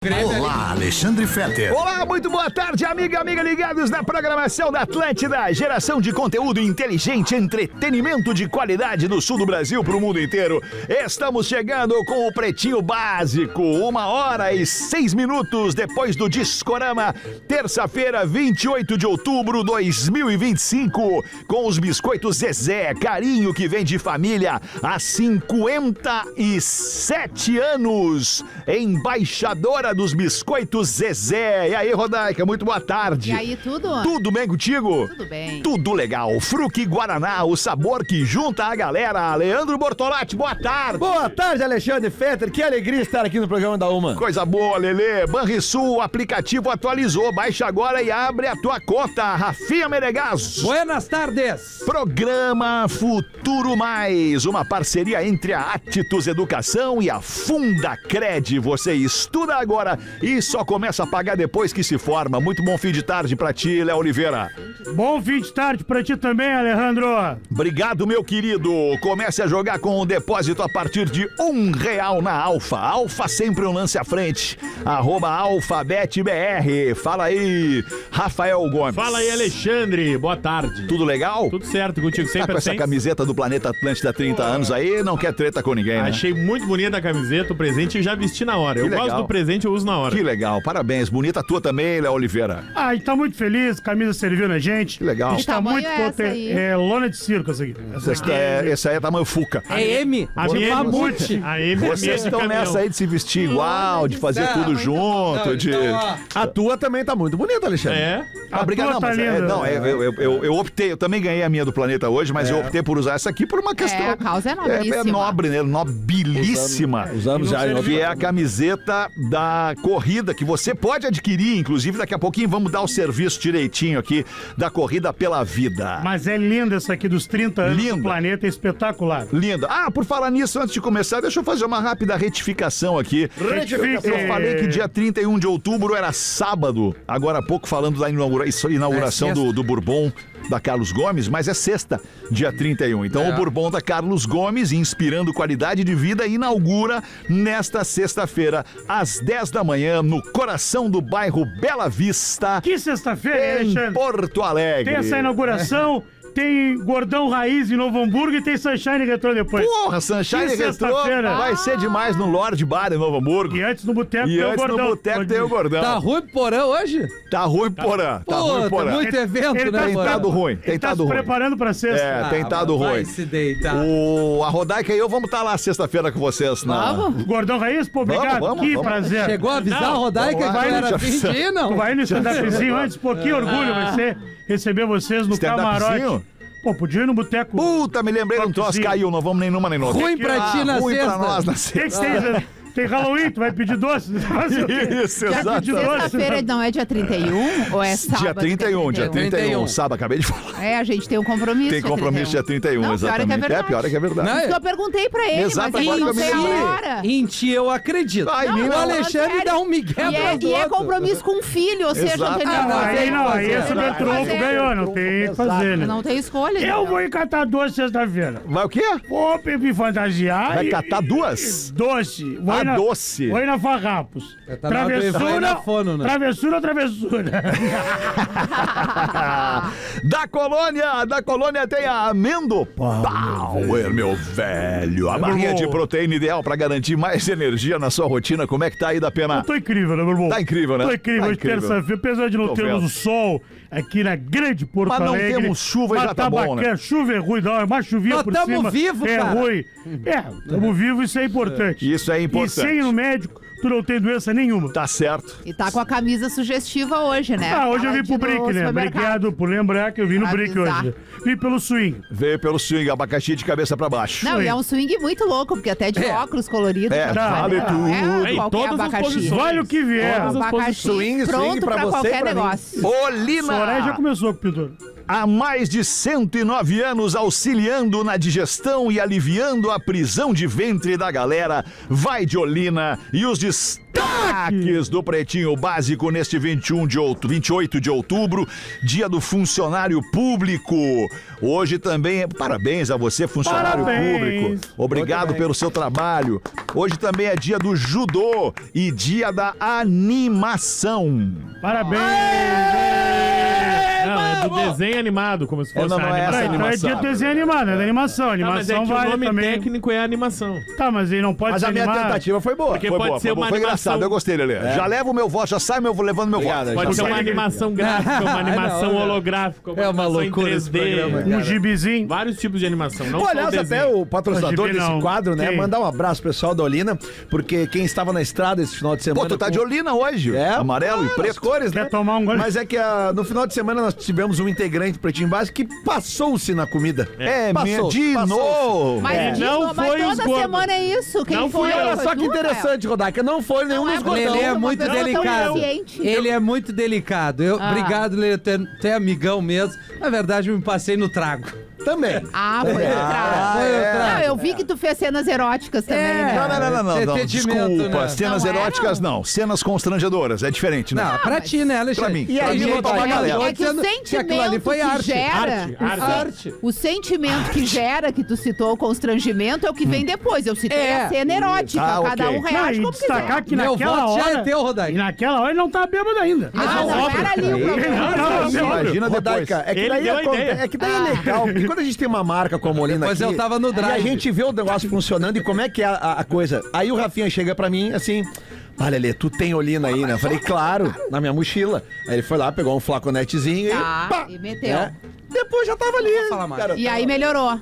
Olá, Alexandre Fetter. Olá, muito boa tarde, amiga ligados na programação da Atlântida. Geração de conteúdo inteligente, entretenimento de qualidade do sul do Brasil para o mundo inteiro. Estamos chegando com o Pretinho Básico, 1h06 depois do Discorama. Terça-feira, 28 de outubro de 2025. Com os biscoitos Zezé, carinho que vem de família há 57 anos. Embaixadora dos biscoitos Zezé. E aí, Rodaica, muito boa tarde. E aí, tudo? Tudo bem contigo? Tudo bem. Tudo legal. Fruque Guaraná, o sabor que junta a galera. Leandro Bortolatti, boa tarde. Boa tarde, Alexandre Fetter. Que alegria estar aqui no programa da Uma. Coisa boa, Lelê. Banrisul, o aplicativo atualizou. Baixa agora e abre a tua conta. Rafinha Menegas. Buenas tardes. Programa Futuro Mais, uma parceria entre a Atitudes Educação e a Fundacred. Você estuda agora e só começa a pagar depois que se forma. Muito bom fim de tarde pra ti, Léo Oliveira. Bom fim de tarde pra ti também, Alejandro. Obrigado, meu querido. Comece a jogar com um depósito a partir de R$1 na Alfa. Alfa sempre um lance à frente. @AlphabetBR. Fala aí, Rafael Gomes. Fala aí, Alexandre. Boa tarde. Tudo legal? Tudo certo contigo, sempre Tá com essa camiseta do Planeta Atlântida há 30 anos aí, não quer treta com ninguém, né? Achei muito bonita a camiseta, o presente e já vesti na hora. Que Eu legal. gosto do presente, eu uso na hora. Que legal, parabéns. Bonita a tua também, Léo Oliveira. A gente tá muito feliz, camisa serviu na gente. Que legal. A gente tá Que muito tamanho é essa aí? É lona de circo essa aqui. Esse aí é tamanho Fuca. É M. A De minha mamute. A M é Vocês minha de estão caminhão. nessa aí de se vestir igual, de fazer tudo junto, de... A tua também tá muito bonita, Alexandre. É? Obrigado, tua não, tá mas linda. eu optei, eu também ganhei a minha do Planeta hoje, mas eu optei por usar essa aqui por uma questão... a causa é nobríssima. É nobre, né? Nobilíssima. Usamos já em Que é a camiseta da corrida, que você pode adquirir, inclusive daqui a pouquinho vamos dar o serviço direitinho aqui da Corrida pela Vida. Mas é linda essa aqui dos 30 anos Linda. do planeta, é espetacular. Linda. Ah, por falar nisso, antes de começar, deixa eu fazer uma rápida retificação aqui. Retifique. Eu falei que dia 31 de outubro era sábado, agora há pouco falando da inauguração do Bourbon da Carlos Gomes, mas é sexta, dia 31. Então o Bourbon da Carlos Gomes, inspirando qualidade de vida, inaugura nesta sexta-feira, às 10 da manhã, no coração do bairro Bela Vista, Que sexta-feira, em Alexandre. Porto Alegre. Tem essa inauguração, tem Gordão Raiz em Novo Hamburgo e tem Sunshine Retrô depois. Porra, Sunshine Que Retrô sexta-feira. vai ser demais no Lorde Bar em Novo Hamburgo. E antes no boteco E tem o antes Gordão. no boteco tem o Gordão. Tá ruim pro Porã hoje? Tá ruim, Porã. Tá ruim, Porã. muito evento, Ele né, tá Tem Porã? tado ruim, Ele tem tá tado se ruim. preparando pra sexta. É, tem tado vai ruim. se deitar. A Rodaica e eu vamos estar lá sexta-feira com vocês. Vamos? Gordão Raiz, pô, obrigado. Vamos, que vamos. prazer. Chegou a avisar a Rodaica que vai, era já fim de ir, não? Tu vai no stand-upzinho antes, pô, que orgulho vai ser receber vocês no Stand-upzinho? camarote. Pô, podia ir no boteco. Puta, me lembrei de um troço, Toquezinho. caiu, não vamos nem numa nem noutra. Ruim pra ti na Ruim pra sexta. nós na O que sexta. tem? Tem Halloween, tu vai pedir doce? Isso, exato. Sexta-feira não é dia 31? Ou é sábado? Dia 31, dia 31. 31. Sábado, acabei de falar. É, a gente tem um compromisso. Tem compromisso dia 31, Não, exatamente. Pior é que é verdade. pior é que é verdade. Não, Isso que eu perguntei pra ele, Exato, mas ele agora não que eu sei me a lembrei. hora. Em ti eu acredito. Ai, Não, mim o não. Alexandre sério. dá um migué E é, pro e é outro. compromisso com o filho, ou seja, Exato. não tem nem Aí esse Não Betruco fazer. ganhou, não tem o que fazer, né? Não tem escolha. Eu entendeu? vou ir catar doce sexta-feira. Vai o quê? Vou me fantasiar. Vai e- catar duas? Doce. Vou Ah, ir na, doce. Vou ir na Farrapos. Tá na hora de ir Travessura, na fono, né? travessura ou travessura? Da colônia tem a Amendo Power, meu velho. A barrinha de proteína ideal pra garantir mais energia na sua rotina. Como é que tá aí, da pena? Tô incrível, né, meu irmão? Tá incrível, né? Tô incrível. Tá Hoje, incrível. terça-feira, apesar de não Tô termos vendo. o sol aqui na grande Porto Mas não Alegre. temos chuva e mas já tá bom, né? bacana. Chuva é ruim, não. É uma chuvinha Nós por tamo cima. vivo, é cara. ruim. É, tamo vivo, isso é importante. Isso é importante. E sem ir no médico, tu não tem doença nenhuma. Tá certo. E tá com a camisa sugestiva hoje, né? Ah, hoje eu vim Fala pro de Brick, no né? supermercado. Obrigado por lembrar que eu vim no Pra Brick avisar. hoje. Vim pelo swing. Veio pelo swing, abacaxi de cabeça pra baixo. Não, e é um swing muito louco, porque até de óculos coloridos. É, já vale né? tudo. Não é Em qualquer todas as abacaxi. posições. Vale o que vier. Todas as Abacaxi Swing pronto pra pra você e qualquer pra mim. negócio. Olina! Soraya já começou com o pintor. Há mais de 109 anos auxiliando na digestão e aliviando a prisão de ventre da galera, vai de Olina e os destaques do Pretinho Básico neste 28 de outubro, dia do funcionário público. Hoje também, parabéns a você, funcionário público. Obrigado pelo seu trabalho. Hoje também é dia do judô e dia da animação. Parabéns! Não, é do desenho animado, como se fosse não é essa animação. Então é dia do desenho animado, é da animação. Tá, mas é Animação que o vale nome também. técnico é animação. Tá, mas ele não pode Mas ser a minha animado. tentativa foi boa. Porque Foi pode boa, ser foi boa. uma Foi animação... engraçado, eu gostei, Lelê. Já levo o meu voto, já sai levando meu Obrigado, voto. Pode ser uma Porque- animação gráfica, uma animação não. holográfica, uma É uma animação loucura em esse 3D. programa, Um gibizinho. Vários tipos de animação, não Pô, só o aliás, até desenho. o patrocinador Hoje vi, desse não. quadro, né? Quem? Mandar um abraço pro pessoal da Olina, porque quem estava na estrada esse final de semana... Pô, tu tá com- de Olina hoje. Amarelo e as preto. cores, né? Quer tomar um gole? Mas é que no final de semana nós tivemos um integrante do Pretinho Básico que passou-se na comida. De novo. Mas, Não mas foi os toda gordos. semana é isso. Quem Não foi? fui eu. Olha Foi só que tu, interessante, Rodaica. Não foi nenhum Não dos é gordão. Lelê é uma muito pessoa tão delicado. consciente. Ele é muito delicado. Obrigado, Lelê. Tu é amigão mesmo. Na verdade, eu me passei no trago. Também. Ah, foi o trago. Foi o trago. Não, eu vi que tu fez cenas eróticas também, né? Não. Entendimento, Desculpa. né? Cenas Não é, eróticas, não. Cenas constrangedoras. É diferente, né? Não, pra mas- ti, né, Alexandre? Pra mim. E Pra aí, mim, gente, não toma galera. É que o aquilo ali sentimento foi que arte. gera... Arte. O sentimento que gera, que tu citou, o constrangimento, é o que vem depois. Eu citei É. a cena erótica. Ah, Cada ok. um Não, reage e como destacar quiser. que Meu naquela voto já hora... é teu, E Rodaica. naquela hora ele não tá bêbado ainda. Ah, não, era ali o Ele problema. não tava Isso, bêbado. imagina depois. Rodaica, é que Ele daí, deu a ideia. é que daí é legal, porque quando a gente tem uma marca como a Olina Depois aqui, eu tava no e a drive. gente vê o negócio funcionando e como é que é a coisa. Aí o Rafinha chega pra mim assim... Ah, Lelê, tu tem Olina aí, né? Eu falei, claro, na minha mochila. Aí ele foi lá, pegou um flaconetezinho e... Tá, pá, e meteu. né? Depois já tava ali. falar mais. Cara, E aí melhorou.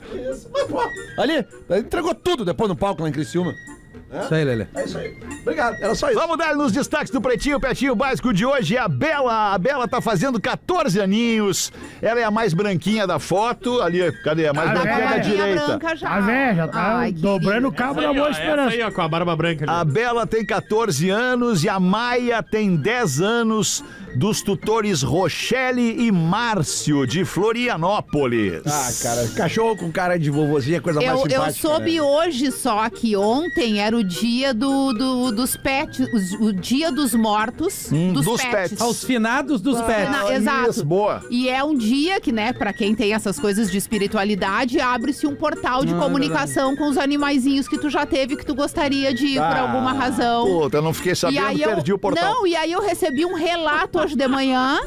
ali, entregou tudo depois no palco lá em Criciúma. Isso aí, Lelê. É isso aí. Obrigado, era só isso. Vamos dar nos destaques do Pretinho Básico de hoje. A Bela tá fazendo 14 aninhos. Ela é a mais branquinha da foto. Ali, cadê? A mais Ah, branquinha da é. direita. branca já. A véia já tá Ai, dobrando o querida. cabo Essa da aí, ó, boa essa esperança. aí, ó, com a barba branca ali. A Bela tem 14 anos e a Maia tem 10 anos, dos tutores Rochelle e Márcio, de Florianópolis. Ah, cara, cachorro com cara de vovozinha é coisa mais Eu simpática. soube né? hoje só que ontem era o dia dos pets, o dia dos mortos dos pets. Aos finados dos pets. Exato. Isso, boa. E é um dia que, né, pra quem tem essas coisas de espiritualidade, abre-se um portal de comunicação com os animaizinhos que tu já teve, que tu gostaria de ir por alguma razão. Puta, eu não fiquei sabendo, perdi o portal. Não, e aí eu recebi um relato hoje de manhã,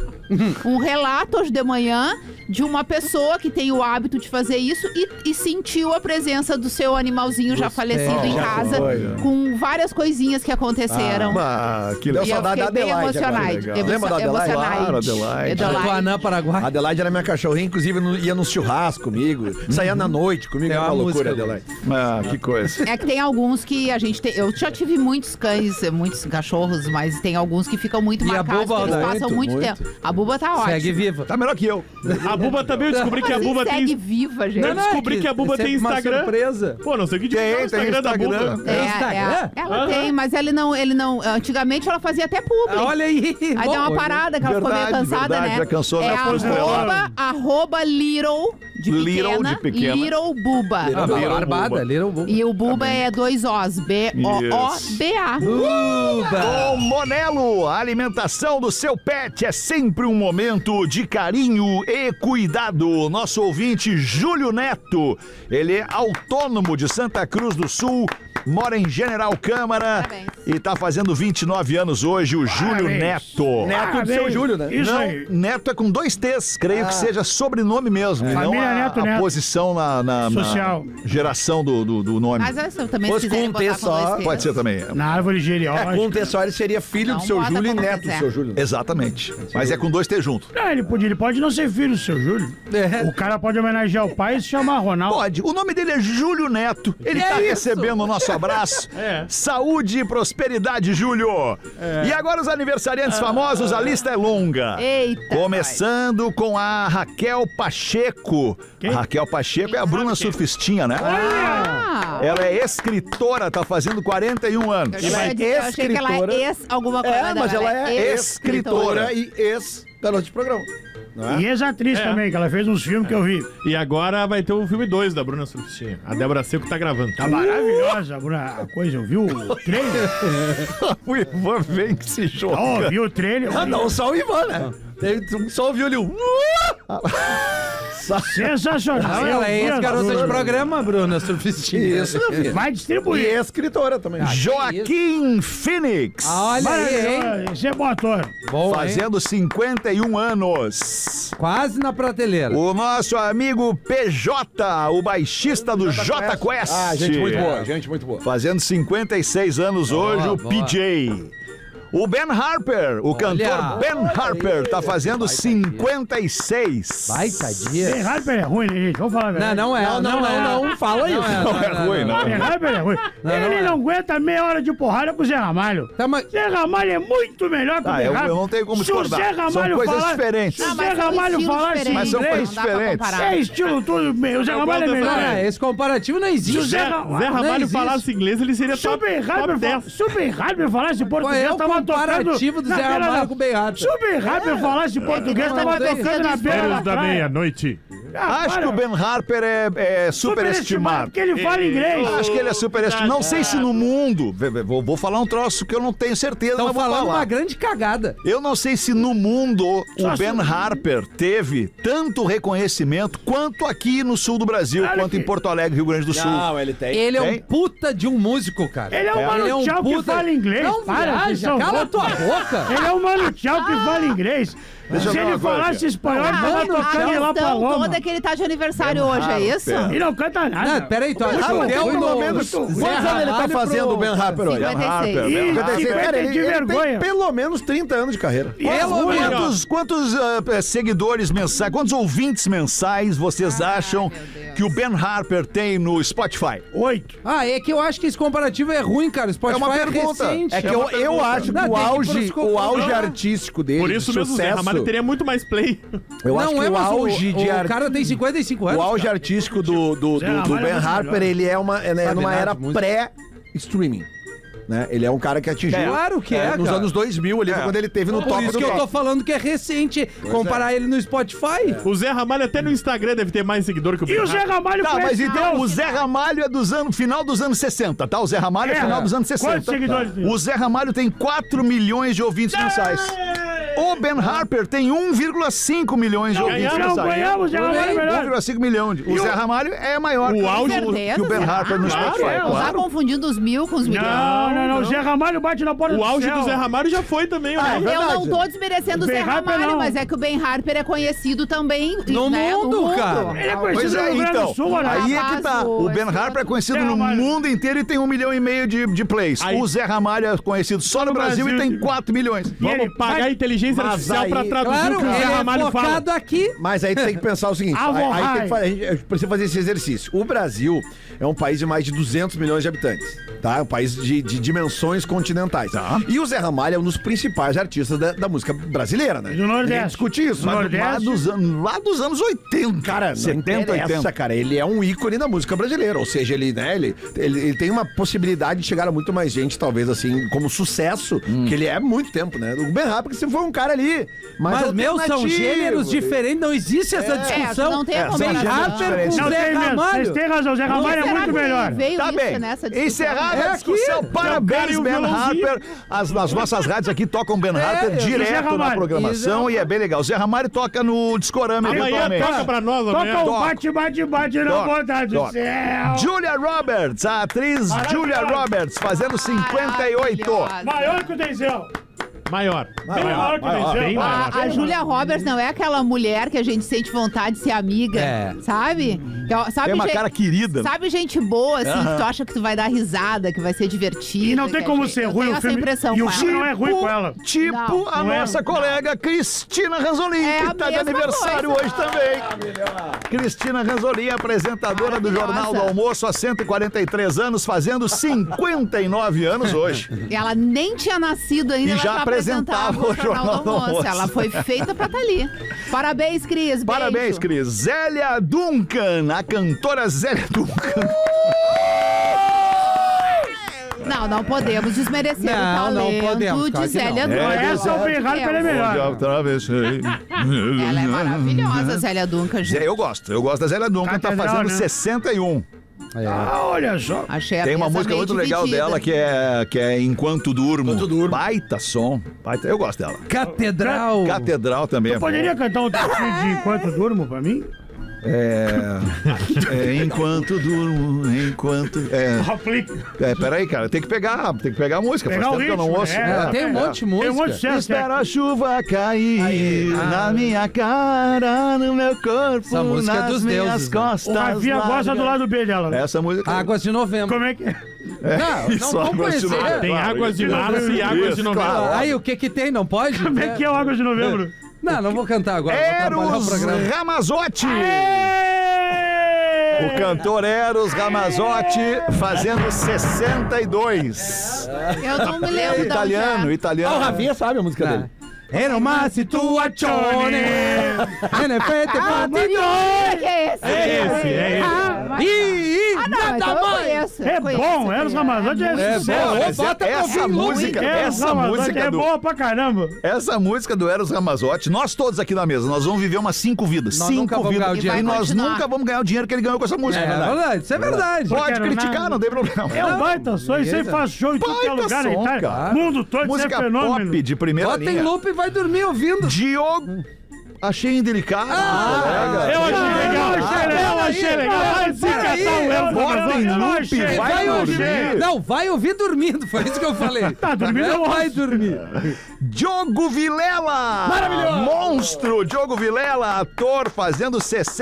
de uma pessoa que tem o hábito de fazer isso e sentiu a presença do seu animalzinho já falecido em Já casa, foi, né? com várias coisinhas que aconteceram. Ah, que Deu E eu saudade da fiquei bem Adelaide agora, emocionante. legal. Lembra da Adelaide? Claro, Adelaide. Do Anã, Paraguai. A Adelaide era minha cachorrinha, inclusive ia no churrasco comigo, saía na noite comigo, Tem era uma uma loucura, música Adelaide. Ah, que coisa. É que tem alguns que a gente tem. Eu já tive muitos cães, muitos cachorros, mas tem alguns que ficam muito E a marcados, Buba, que eles Alda? passam muito tempo. A Buba tá ótima. Segue viva. Tá melhor que eu. A Buba também, eu descobri que a Mas Buba segue tem... viva, gente. Eu descobri que a Buba tem sempre uma Instagram. surpresa. Pô, não sei o que divulgar o Tem Instagram da Instagram. Buba. Instagram? Ela tem, mas ele não. Antigamente ela fazia até publi. Olha aí. Aí deu uma parada que ela ficou meio Verdade, cansada, verdade, né? já cansou, é né? arroba little de Little pequena, de pequena. Little Buba. Ah, Little barbada, Buba. Little Buba. E o Buba é 2 Os, B-O-O-B-A. Buba. O Monelo, a alimentação do seu pet é sempre um momento de carinho e cuidado. Nosso ouvinte Júlio Neto, ele é autônomo de Santa Cruz do Sul, mora em General Câmara. Parabéns. E tá fazendo 29 anos hoje, o Júlio Parabéns. Neto. Neto do seu Júlio, né? Isso Não, aí. Neto é com 2 T's, creio que seja sobrenome mesmo, e não Família Neto, a Neto. posição na Social. geração do nome. Mas essa também, se Fosse com quiserem um T botar com só, 2 T's. Pode ser também. Na árvore genealógica. Com o Tessó, ele seria filho Não do seu bota Júlio e como neto quiser. do seu Júlio. Exatamente. Mas é com 2 T junto. Ah, ele pode não ser filho do seu Júlio. É. O cara pode homenagear o pai e se chamar Ronaldo. Pode. O nome dele é Júlio Neto. Ele tá recebendo o nosso abraço. É. Saúde e prosperidade, Júlio. E agora os aniversariantes famosos, a lista é longa. Eita, Começando com a Raquel Pacheco. Quem? A Raquel Pacheco é a Bruna sabe quem é? Surfistinha, né? Ah, Ela é escritora, tá fazendo 41 anos. Eu achei que ela é ex-alguma coisa. mas ela é escritora e ex-garota de programa. Não é? E ex-atriz também, que ela fez uns filmes que eu vi. E agora vai ter o filme 2 da Bruna Surfistinha. A Débora Seco tá gravando. Tá maravilhosa, Bruna. A coisa, eu vi o trailer. O Ivan vem que se joga. Ó, vi o trailer. Ah, não, só o Ivan, né? Só ouviu ali o... Sensacional. Ela é ex-garota de programa. programa, Bruna Surfistinha. Isso, meu filho. Vai E distribuir. escritora também. Joaquim Phoenix. Olha aí, hein? Maravilhoso. Esse é bom ator. Bom, hein? Fazendo 51 anos. Quase na prateleira. O nosso amigo PJ, o baixista do J Quest. Ah, gente muito boa. Fazendo 56 anos hoje, o boa. PJ. O Ben Harper, o cantor Ben Harper, tá fazendo 56. Baita dia. Ben Harper é ruim, né, gente? Vamos falar a verdade. Não é. Não, fala isso. Não é ruim, não. Ben Harper é ruim. Ele não aguenta meia hora de porrada com o Zé Ramalho. Tá, mas... Zé Ramalho é muito melhor que o Ben Harper. Eu não tenho como Se o discordar. Zé Ramalho São coisas falar- diferentes. Se o Não, Zé mas são Ramalho estilos falasse diferentes, Mas são inglês, coisas não dá pra diferentes. comparar. é estilo tudo. O Zé Ramalho é gosto melhor. dessa- Esse comparativo não existe. Se o Zé Zé Ramalho Ramalho existe. falasse inglês, ele seria Se o top, Ben Harper top 10. se o Ben Harper falasse Qual português, é o tava comparativo tocando do Zé na beira Ramalho da- com o Ben Harper? Se o Ben Harper falasse português, Não, tava não tem tocando na beira da praia. meia-noite. Acho que o Ben Harper é superestimado. Porque ele fala inglês. Acho que ele é superestimado. Não sei se no mundo. Vou falar um troço que eu não tenho certeza, Estão mas vou falando falar. uma grande cagada. Eu não sei se no mundo Só o Ben se- Harper teve tanto reconhecimento quanto aqui no sul do Brasil, Claro quanto que- em Porto Alegre, Rio Grande do Sul. Não, ele tem. Ele é um Tem? puta de um músico, cara. Ele é um Mano Tchau que fala inglês. Não Para, vocês viaja, são cala loucos. tua boca. Ele é um Mano Tchau que fala inglês. Deixa eu Se ver ele uma coisa. falasse espanhol, ele tava Mano tocando Tchau, lá pra questão Roma. toda é que ele tá de aniversário hoje, é isso? Ele não canta nada. Não, peraí, tu acha Ah, que mas eu pelo no... menos Zé quantos anos ele tá Ramalho fazendo pro- o Ben Harper hoje? 56. Ben Ih, Harper. 50 Cara, de ele vergonha. tem pelo menos 30 anos de carreira. Pelo menos. Quantos seguidores mensais, quantos ouvintes mensais vocês acham meu Deus. que o Ben Harper tem no Spotify? 8. Ah, é que eu acho que esse comparativo é ruim, cara. O Spotify É uma pergunta. recente. É que eu acho que Não, o tem que auge, pôr os o auge cocô. artístico dele, Por isso de mesmo, o Zé sucesso, Ramalho teria muito mais play. eu acho Não que é, o mas auge de o cara tem 55 anos. o auge cara. artístico do Zé Ramalho Ben é muito Harper, melhor. ele é numa nada era de música. pré-streaming. Né? Ele é um cara que atingiu Claro que é, nos cara. anos 2000 ali, foi quando ele teve no Por top isso do que eu tô top. falando que é recente. Comparar ele no Spotify. O Zé Ramalho até no Instagram deve ter mais seguidor que o E o Zé Harper. Ramalho Tá, foi mas esse então Deus. o Zé Ramalho é final dos anos 60, tá? O Zé Ramalho é É. final dos anos 60. Quantos seguidores tem? O Zé Ramalho tem 4 milhões de ouvintes mensais. O Ben Harper tem 1,5 milhões de ouvintes Não, mensais. ganhamos, Zé Ramalho é melhor. 1,5 milhão. O Zé Ramalho é maior O auge que o Ben será? Harper no Claro, Spotify. é. Não tá confundindo os mil com os milhões. Não. O Zé Ramalho bate na porta O auge céu. do Zé Ramalho já foi também. Ah, né? é Eu verdade. não tô desmerecendo o O Zé Ben Harper Ramalho, não. mas é que o Ben Harper é conhecido também No mundo, cara. Ele é Pois conhecido é, no Rio Grande então. do Sul, olha. Aí é que tá. Rapaz, O Ben esse Harper é conhecido Zé no Ramalho. mundo inteiro e tem 1,5 milhão de plays. Aí- O Zé Ramalho é conhecido só no Brasil e tem 4 milhões. E ele Vamos pagar vai- a inteligência Mas artificial aí- pra traduzir Claro, o que o Zé ele é Ramalho fala. focado aqui. Mas aí tu tem que pensar o seguinte, aí tem que a gente precisa fazer esse exercício. O Brasil é um país de mais de 200 milhões de habitantes, tá? É um país de dimensões continentais. E o Zé Ramalho é um dos principais artistas da música brasileira, né? Do Nordeste. Ninguém discute isso. Do Mas Nordeste. Lá dos anos 80. Cara, 70, 80. cara, ele é um ícone da música brasileira, ou seja, ele tem uma possibilidade de chegar a muito mais gente, talvez assim, como sucesso, que ele é há muito tempo, né? O Ben Harper sempre foi um cara ali, Mas, meu, são alternativo. gêneros diferentes, não existe essa discussão. não tem a Ben comparação. Harper com Não Zé tem mesmo. Vocês Ramalho. têm razão, o Zé Ramalho é Será muito que melhor. veio Tá isso bem. nessa discussão? Encerrada É a discussão. aqui. Parabéns, E o Ben violãozinho. Harper. As nossas rádios aqui tocam Ben Harper Zé direto na Ramalho. programação e é bem legal. O Zé Ramalho toca no Discorama Amanhã eventualmente. toca pra nós, amanhã. Toca o Toca. bate na Toca. vontade do Toca. céu. Julia Roberts, a atriz Julia Roberts, fazendo 58. Maravilhosa. Maior que o Denzel. Maior. Bem maior que o Denzel. Bem maior. A Julia Roberts não é aquela mulher que a gente sente vontade de ser amiga, É. sabe? Sabe Tem uma gente- cara querida. Sabe gente boa, assim, que tu acha que tu vai dar risada, que vai ser divertido. E não tem como ser ruim o essa filme. impressão E o com filme ela. não é ruim com ela. Tipo Não, a não é. nossa colega Cristina Ranzolin, É que a tá de mesma aniversário coisa. hoje também. Cristina Ranzolin, apresentadora do Maravilhosa. Jornal do Almoço há 143 anos, fazendo 59 anos hoje. Ela nem tinha nascido ainda, E ela já apresentava o Jornal do Almoço. Ela foi feita pra estar ali. Parabéns, Cris. Parabéns, beijo. Cris. Zélia Duncan, a cantora Zélia Duncan. Não podemos desmerecer o talento não podemos, de claro que Zélia não. Duncan. Essa é o berrado que ele é melhor. Ela é maravilhosa, Zélia Duncan, gente. Eu gosto da Zélia Duncan, tá Catedral, fazendo né? 61. Ah, olha só. Achei a Tem uma mesa música bem muito legal dividida. dela que é Enquanto Durmo. Baita som. Eu gosto dela. Catedral. Catedral também. Poderia cantar um trechinho de Enquanto Durmo pra mim? Enquanto durmo, Aplica. peraí, cara, tem que pegar a música. Pegar Faz o tempo que eu não ritmo, ouço. né? Tem um monte de música. Tem um monte de sucesso. Espera a chuva cair na minha cara, no meu corpo, Essa música é nas dos minhas deuses, né? costas. O Rafinha gosta do lado B dela. Essa música. Águas de Novembro. Como é que é? Isso, não vão Águas de conhecer. Novembro. Tem águas de março e águas de novembro. claro. Aí, o que tem? Não pode? Como é que é o Águas de Novembro? Não vou cantar agora. Vou atrapalhar o Eros programa. Ramazotti. O cantor Eros Ramazotti fazendo 62. Eu não me lembro da Italiano. Ah, o Rafinha sabe a música dele. Era uma situazione. Ne fete Que é esse? É esse. Não, então eu conheço. É bom, Eros Ramazotti é sucesso. Mas essa música, Eros Ramazotti é do, boa pra caramba. essa música do Eros Ramazotti, nós todos aqui na mesa, nós vamos viver umas 5 vidas. Nós nunca 5 vamos ganhar o vidas. dinheiro. E Vai nós continuar. nunca vamos ganhar o dinheiro que ele ganhou com essa música. É verdade, isso é verdade. Pode Quero criticar, nada. não tem problema. É um baita som, isso aí faz show em tudo que é Baita lugar na som, Itália. cara. Mundo todo, isso Música é fenômeno. pop de primeira Bota em linha. loop e vai dormir ouvindo. Diogo. Achei indelicado, colega. Eu achei legal. Vai se catar o Eros Bota em Ramazotti. Eu loop, achei. vai dormir. Não, vai ouvir dormindo, foi isso que eu falei. Tá dormindo, eu Não vai ouço. dormir. Diogo Vilela! Maravilhoso! Monstro! Diogo Vilela, ator, fazendo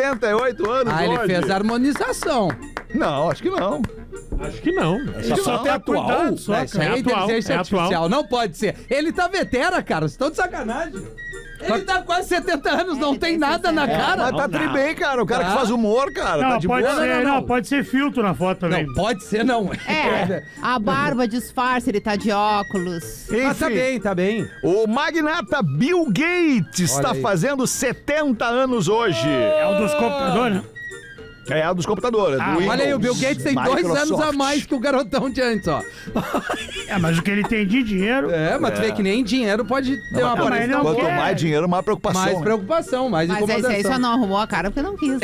68 anos Ah, ele hoje. fez a harmonização. Não, acho que não. Acho que não. Só tem atual. Não, isso aí é inteligência artificial. Não pode ser. Ele tá vetera, cara. Vocês estão de sacanagem. Ele tá quase 70 anos, não tem nada na cara. Mas tá tri bem, cara. O cara que Tá. faz humor, cara. Tá Não, de pode boa. ser, não, pode ser filtro na foto também. Não, pode ser não. É, a barba disfarça, ele tá de óculos. Mas tá Enfim, bem, tá bem. o magnata Bill Gates Olha está aí. fazendo 70 anos hoje. É o dos computadores, né? É a dos computadores. do Windows, Olha aí, o Bill Gates tem 2 anos a Microsoft. mais que o garotão de antes, ó. É, mas o que ele tem de dinheiro... É, mas tu vê que nem dinheiro pode ter uma Não, mas ele aparência não Quanto quer. mais dinheiro, mais preocupação. mais né? preocupação, mais Mas esse aí só incomodação. não arrumou a cara porque não quis.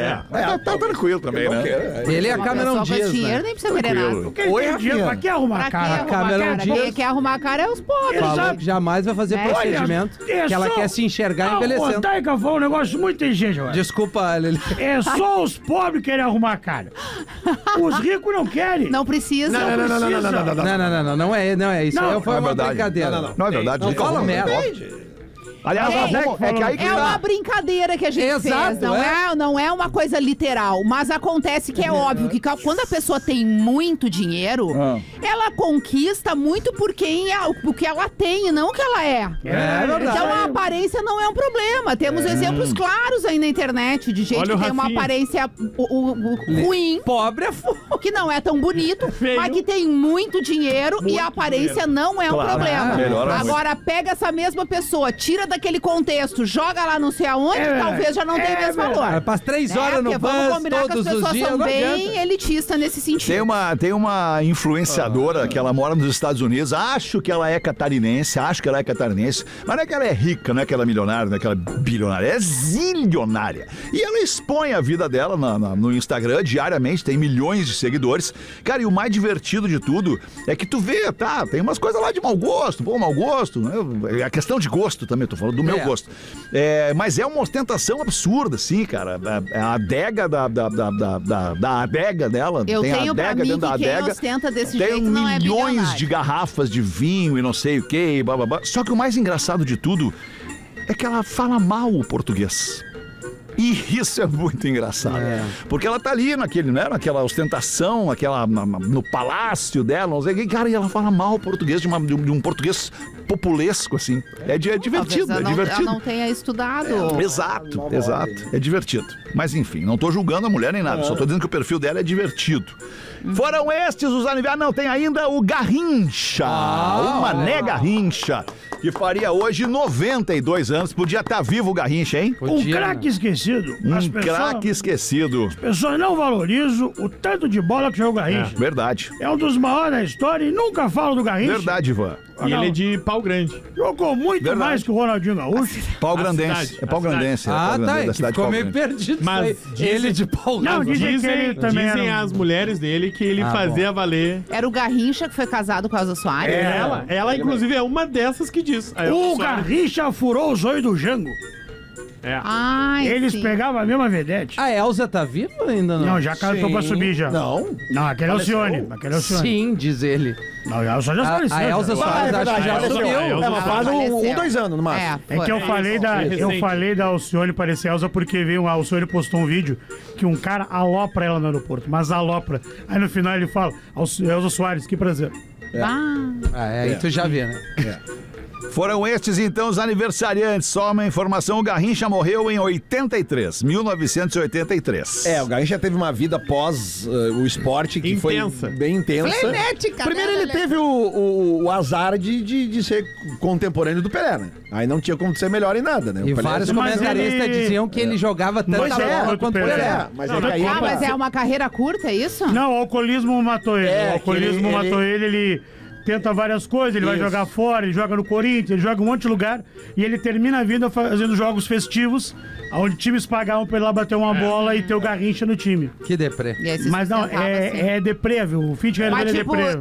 Tá tranquilo também, né? Ele é Uma Cameron pessoa com Diaz, dinheiro né? nem precisa querer nada. Quem tem dinheiro, pra que arrumar Pra a que cara? arrumar Cameron a cara? Diaz. Quem quer arrumar a cara é os pobres. Falou que jamais vai fazer É. procedimento, Olha, que ela só- quer se enxergar Não, envelhecendo. Rodaica foi um negócio muito inteligente agora. Desculpa, Lili. É só os pobres que querem arrumar a cara. Os ricos não querem. Não precisa. Não é isso. Não, Foi não é uma verdade. brincadeira. Não é verdade. Não nunca fala vou- merda. Aliás, é que aí que É uma tá. brincadeira que a gente Exato, fez, não é uma coisa literal, mas acontece que é óbvio que quando a pessoa tem muito dinheiro, ela conquista muito por o que ela tem e não o que ela é. É verdade. Então a aparência não é um problema. Temos exemplos claros aí na internet de gente Olha que o tem uma Rafinha. aparência ruim, Pobre é fogo. que não é tão bonito, mas que tem muito dinheiro e a aparência não é um Claro, problema. melhora muito. Agora pega essa mesma pessoa, tira daquele contexto, joga lá não sei aonde, talvez já não tenha o mesmo valor. Faz 3 Né? horas no Porque vamos bus combinar que todos as os pessoas dias. são Não bem adianta. elitistas nesse sentido. Tem uma influenciadora que ela mora nos Estados Unidos, acho que ela é catarinense, mas não é que ela é rica, não é que ela é milionária, não é que ela é bilionária, é zilionária. E ela expõe a vida dela no Instagram diariamente, tem milhões de seguidores. Cara, e o mais divertido de tudo é que tu vê, tá, tem umas coisas lá de mau gosto, né? É a questão de gosto também, tô falando do meu gosto. Mas é uma ostentação absurda, assim, cara. A adega da adega dela. Eu tem tenho a pra adega mim dentro da que quem adega. ostenta desse Tem jeito não é milhões bilionário. de garrafas de vinho e não sei o que, bababá. Só que o mais engraçado de tudo é que ela fala mal o português. E isso é muito engraçado. Porque ela tá ali naquela ostentação, no palácio dela, não sei o que, cara, e ela fala mal o português de um português populesco, assim. É divertido, é divertido. Ela não tenha estudado. Exato. É divertido. Mas enfim, não tô julgando a mulher nem nada, só tô dizendo que o perfil dela é divertido. Foram estes os aniversários. Não, tem ainda o Garrincha. O Mané Garrincha, que faria hoje 92 anos. Podia estar vivo o Garrincha, hein? Um craque esquecido. Craque esquecido. As pessoas não valorizam o tanto de bola que jogou o Garrincha. Verdade. É um dos maiores da história e nunca falam do Garrincha. Verdade, Ivan. E ele é de Pau Grande. Jogou muito mais que o Ronaldinho Gaúcho. Pau-Grandense. É Pau-Grandense. É que ficou meio perdido. Mas ele de Pau Não, Grande. Dizem as mulheres dele que ele fazia valer. Era o Garrincha que foi casado com a Elza Soares? Ela inclusive, é uma dessas que diz. O Garrincha furou os olhos do Jango. Ai, Eles sim. pegavam a mesma vedete. A Elza tá viva ou ainda não? Não, já cantou pra subir já. Não. Não, aquele é o Cione. Sim, diz ele. Não, a Elza já faleceu. A Elza Soares acho que já faleceu. subiu. Mas faz faleceu. 2 anos no máximo. É que eu falei da Alcione parecer Elza porque veio a Alcione postou um vídeo que um cara alopra ela no aeroporto, mas alopra. Aí no final ele fala, Elza Soares, que prazer. Aí tu já vê, né? Foram estes, então, os aniversariantes. Só uma informação, o Garrincha morreu em 1983. O Garrincha teve uma vida pós o esporte que Intensa. foi bem intensa. Frenética, Primeiro ele teve o azar de ser contemporâneo do Pelé, né? Aí não tinha como ser melhor em nada, né? E O Pelé vários Mas comentaristas ele- diziam que ele jogava tanta Mas bola quanto o Pelé. Mas Não, é que aí... Mas é uma carreira curta, é isso? Não, o alcoolismo matou ele. É, O alcoolismo que ele- matou ele tenta várias coisas, ele vai Isso. jogar fora, ele joga no Corinthians, ele joga em um monte de lugar e ele termina a vida fazendo jogos festivos, onde times pagavam pra ele lá bater uma bola e ter o Garrincha no time. Que deprê. E aí se Mas não, sustentava, assim. é deprê, viu? O fim de carreira Mas, dele é tipo, deprê.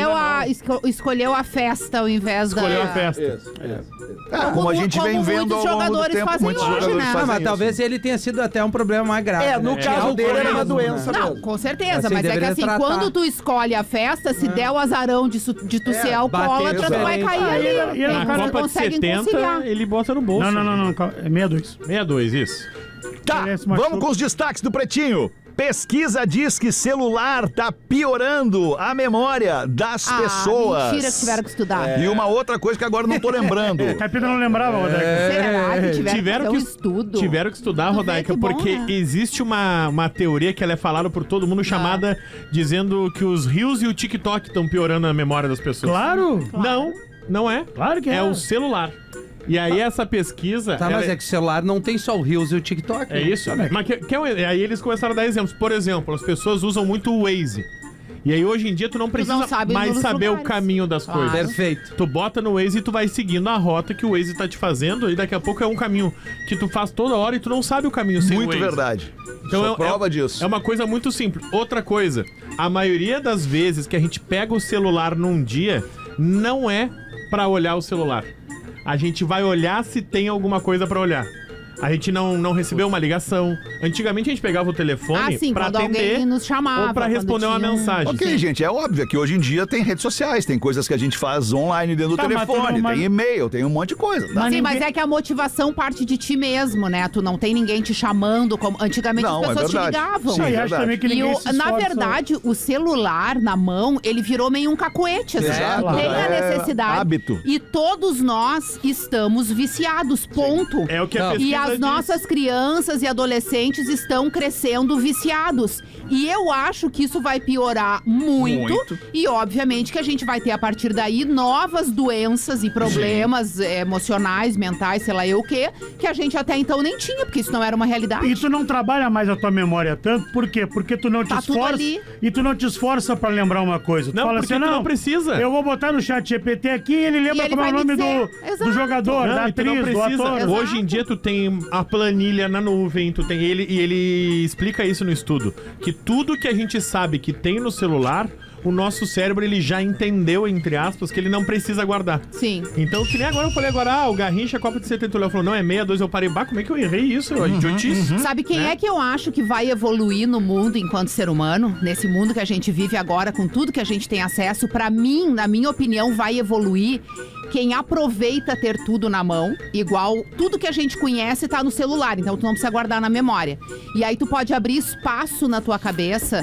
escolheu a festa ao invés Escolheu a da... festa. Como a gente vem como vendo muitos ao longo do jogadores tempo, fazem muitos hoje, jogadores né? fazem Mas isso. talvez ele tenha sido até um problema mais grave. no né? caso dele era uma alcoolismo, doença né? Não, mesmo. com certeza, Assim, mas é que deveria assim, tratar. quando tu escolhe a festa, se der o azarão de tu ser alcoólatra, tu vai cair Aí, ali. ele- Na cara Não Copa de consegue 70, conciliar. ele bota no bolso. Não, é 62. 62, isso. Tá, Ele se machuca. vamos com os destaques do Pretinho. Pesquisa diz que celular tá piorando a memória das pessoas. Mentira que tiveram que estudar. E uma outra coisa que agora não tô lembrando. Capita não lembrava, Rodaica. Será que tiveram que Tiveram fazer um que, estudo? tiveram que estudar, Tu vê Rodaica, que bom, porque né? existe uma teoria que ela é falada por todo mundo, chamada dizendo que os rios e o TikTok estão piorando a memória das pessoas. Claro. Não é. Claro que é. É o celular. E aí essa pesquisa... Tá, mas ela é que o celular não tem só o Reels e o TikTok. É isso? Mas aí eles começaram a dar exemplos. Por exemplo, as pessoas usam muito o Waze. E aí hoje em dia tu não precisa não sabe mais nos saber lugares. o caminho das Claro. coisas. Perfeito. Tu bota no Waze e tu vai seguindo a rota que o Waze tá te fazendo e daqui a pouco é um caminho que tu faz toda hora e tu não sabe o caminho sem o Muito Waze. verdade. Então Sou prova disso. É uma coisa muito simples. Outra coisa, a maioria das vezes que a gente pega o celular num dia, não é pra olhar o celular. A gente vai olhar se tem alguma coisa pra olhar. A gente não recebeu uma ligação. Antigamente a gente pegava o telefone Ah, sim, pra quando atender alguém nos chamava. ou pra quando responder uma tinha um- mensagem. Ok, gente, é óbvio que hoje em dia tem redes sociais, tem coisas que a gente faz online dentro do Tá, mas tu telefone, não- tem e-mail, tem um monte de coisa. Tá? Sim, mas é que a motivação parte de ti mesmo, né? Tu não tem ninguém te chamando, como antigamente Não, as pessoas é te verdade. ligavam. Sim, E acho verdade. também que E ninguém se na esforça. verdade, o celular na mão, ele virou meio um cacoete, assim. Exato, Tem a é necessidade. hábito. E todos nós estamos viciados, ponto. É o que a Não. pesquisa E as diz. nossas crianças e adolescentes estão crescendo viciados. E eu acho que isso vai piorar muito. E obviamente que a gente vai ter a partir daí novas doenças e problemas emocionais, mentais, sei lá eu o quê, que a gente até então nem tinha, porque isso não era uma realidade. E tu não trabalha mais a tua memória tanto, por quê? Porque tu não te Tá tudo esforça. ali. E tu não te esforça pra lembrar uma coisa. Tu Não, fala porque assim, tu não precisa. Eu vou botar no chat GPT aqui e ele lembra ele como é o vai me nome dizer. do Exato. jogador, Não, da e tu não atriz, do precisa. ator. Exato. Hoje em dia tu tem a planilha na nuvem, tu tem ele explica isso no estudo, que tudo que a gente sabe que tem no celular, o nosso cérebro ele já entendeu, entre aspas, que ele não precisa guardar. Sim. Então, que nem agora eu falei o Garrincha, Copa de 70, ele falou, não, é 62, eu parei, como é que eu errei isso? Idiotice. Sabe quem Né? é que eu acho que vai evoluir no mundo enquanto ser humano? Nesse mundo que a gente vive agora, com tudo que a gente tem acesso, pra mim, na minha opinião, vai evoluir quem aproveita ter tudo na mão, igual tudo que a gente conhece tá no celular, então tu não precisa guardar na memória. E aí tu pode abrir espaço na tua cabeça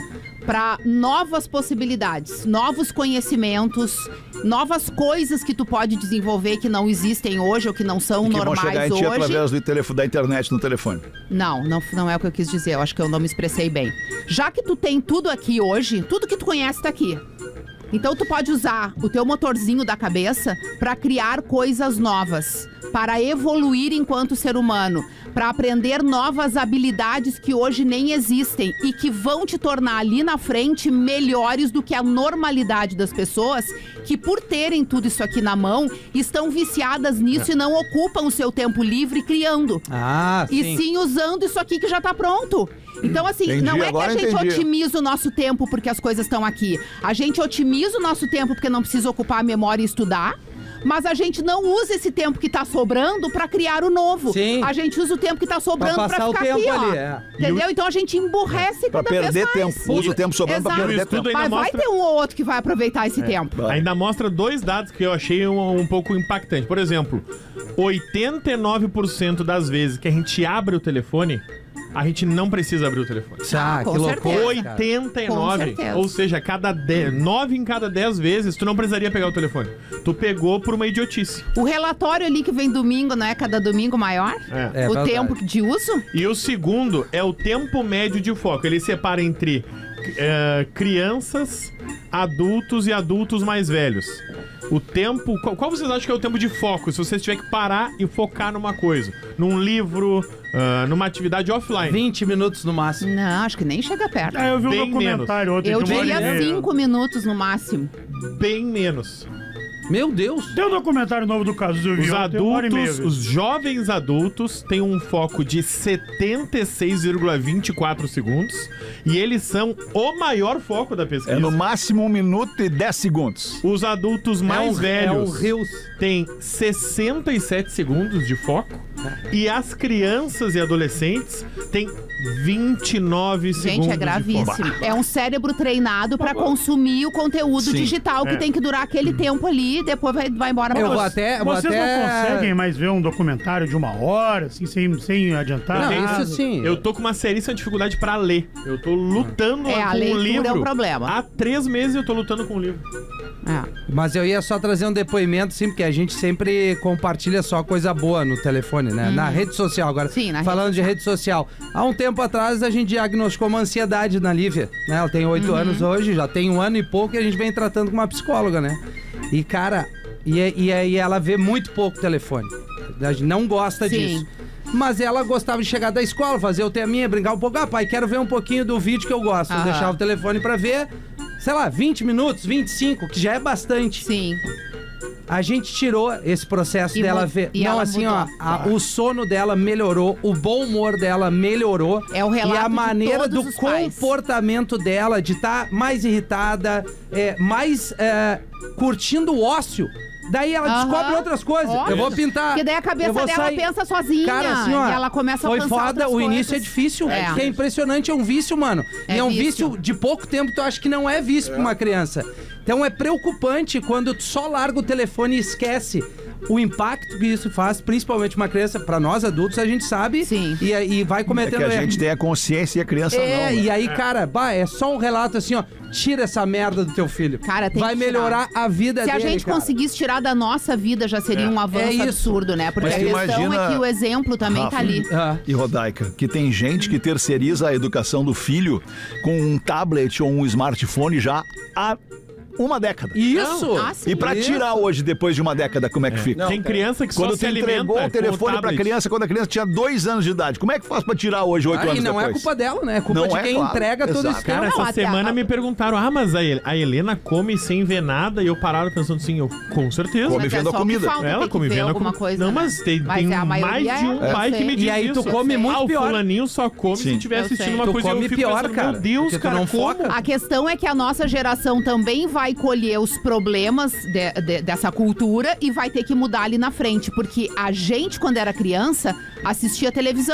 para novas possibilidades, novos conhecimentos, novas coisas que tu pode desenvolver que não existem hoje ou que não são normais hoje. Que vão chegar em ti através do telefone, da internet no telefone. Não é o que eu quis dizer. Eu acho que eu não me expressei bem. Já que tu tem tudo aqui hoje, tudo que tu conhece tá aqui. Então tu pode usar o teu motorzinho da cabeça para criar coisas novas, para evoluir enquanto ser humano, para aprender novas habilidades que hoje nem existem e que vão te tornar ali na frente melhores do que a normalidade das pessoas que, por terem tudo isso aqui na mão, estão viciadas nisso e não ocupam o seu tempo livre criando. E sim usando isso aqui que já tá pronto. Então, assim, não é que a gente otimiza o nosso tempo porque as coisas estão aqui. A gente otimiza o nosso tempo porque não precisa ocupar a memória e estudar. Mas a gente não usa esse tempo que tá sobrando pra criar o novo. Sim. A gente usa o tempo que tá sobrando pra ficar aqui, ó. Entendeu? Então a gente emburrece cada vez mais. Pra perder tempo. Usa o tempo sobrando pra perder tempo. Mas vai ter um ou outro que vai aproveitar esse tempo. Ainda mostra 2 dados que eu achei um pouco impactante. Por exemplo, 89% das vezes que a gente abre o telefone, a gente não precisa abrir o telefone. Que loucura. 89. Ou seja, 9 em cada 10 vezes, tu não precisaria pegar o telefone. Tu pegou por uma idiotice. O relatório ali que vem domingo, não é cada domingo maior? O tempo de uso? E o segundo é o tempo médio de foco. Ele separa entre crianças, adultos e adultos mais velhos. O tempo... Qual vocês acham que é o tempo de foco? Se você tiver que parar e focar numa coisa. Num livro, numa atividade offline. 20 minutos no máximo. Não, acho que nem chega perto. Eu vi um documentário outro. Eu diria 5 minutos no máximo. Bem menos. Meu Deus. Tem um documentário novo do Cazuza. Os adultos, os jovens adultos têm um foco de 76,24 segundos e eles são o maior foco da pesquisa. É no máximo 1 minuto e 10 segundos. Os adultos mais velhos Reels. têm 67 segundos de foco e as crianças e adolescentes têm 29 segundos. Gente, é gravíssimo. É um cérebro treinado pra consumir o conteúdo digital que tem que durar aquele tempo ali e depois vai embora pra Vocês não conseguem mais ver um documentário de 1 hora, assim, sem adiantar? Não, isso sim. Eu tô com uma seríssima dificuldade pra ler. Eu tô lutando com a um livro. É o problema. Há 3 meses eu tô lutando com um livro. Mas eu ia só trazer um depoimento, sim, porque a gente sempre compartilha só coisa boa no telefone, né? Na rede social agora. Sim, falando de rede social. Há um tempo atrás a gente diagnosticou uma ansiedade na Lívia, né? Ela tem 8 anos hoje, já tem 1 ano e pouco e a gente vem tratando com uma psicóloga, né? E, cara, e aí ela vê muito pouco telefone. A gente não gosta disso. Mas ela gostava de chegar da escola, fazer o teminha, brincar um pouco. Pai, quero ver um pouquinho do vídeo que eu gosto. Eu deixava o telefone pra ver, sei lá, 20 minutos, 25, que já é bastante. Sim. A gente tirou esse processo dela ver. Não, assim, mudou. O sono dela melhorou, o bom humor dela melhorou. É o relato e a maneira de do comportamento dela, de estar mais irritada, mais curtindo o ócio. Daí ela descobre outras coisas. Eu vou pintar. Porque daí a cabeça dela pensa sozinha. Cara, assim, e ela começa a pensar foi foda, outras o coisas. início é difícil. Que é impressionante, é um vício, mano. E é um vício de pouco tempo, tu acha que não é vício pra uma criança. Então é preocupante quando tu só larga o telefone e esquece o impacto que isso faz, principalmente uma criança. Pra nós adultos, a gente sabe. Sim. E vai cometendo É que a gente tem a consciência e a criança não. Né? E aí, cara, é só um relato assim, ó. Tira essa merda do teu filho. Cara, tem vai que tirar. melhorar a vida dele, Se a gente conseguisse tirar da nossa vida, já seria um avanço absurdo, né? Porque Mas a questão imagina, é que o exemplo também tá ali. E Rodaica, que tem gente que terceiriza a educação do filho com um tablet ou um smartphone já há 1 década. Isso! E pra tirar hoje, depois de 1 década, como é que fica? Tem criança que quando só se alimenta entregou o telefone pra tablet. criança quando a criança tinha 2 anos de idade. Como é que faz pra tirar hoje, 8 anos E não depois? é culpa dela, né? É culpa de quem entrega todo esse Cara, tempo. essa semana me perguntaram, mas a Helena come sem ver nada? E eu parava pensando assim, com certeza. Come vendo a comida. Ela come vendo alguma coisa. Não, né? mas tem mais de um pai que me diz E aí tu isso. come muito pior. O fulaninho só come se estiver assistindo uma coisa Tu come e eu fico pior, pensando, cara. meu Deus, porque cara, tu não como? foca. A questão é que a nossa geração também vai colher os problemas dessa cultura e vai ter que mudar ali na frente. Porque a gente, quando era criança, assistia televisão.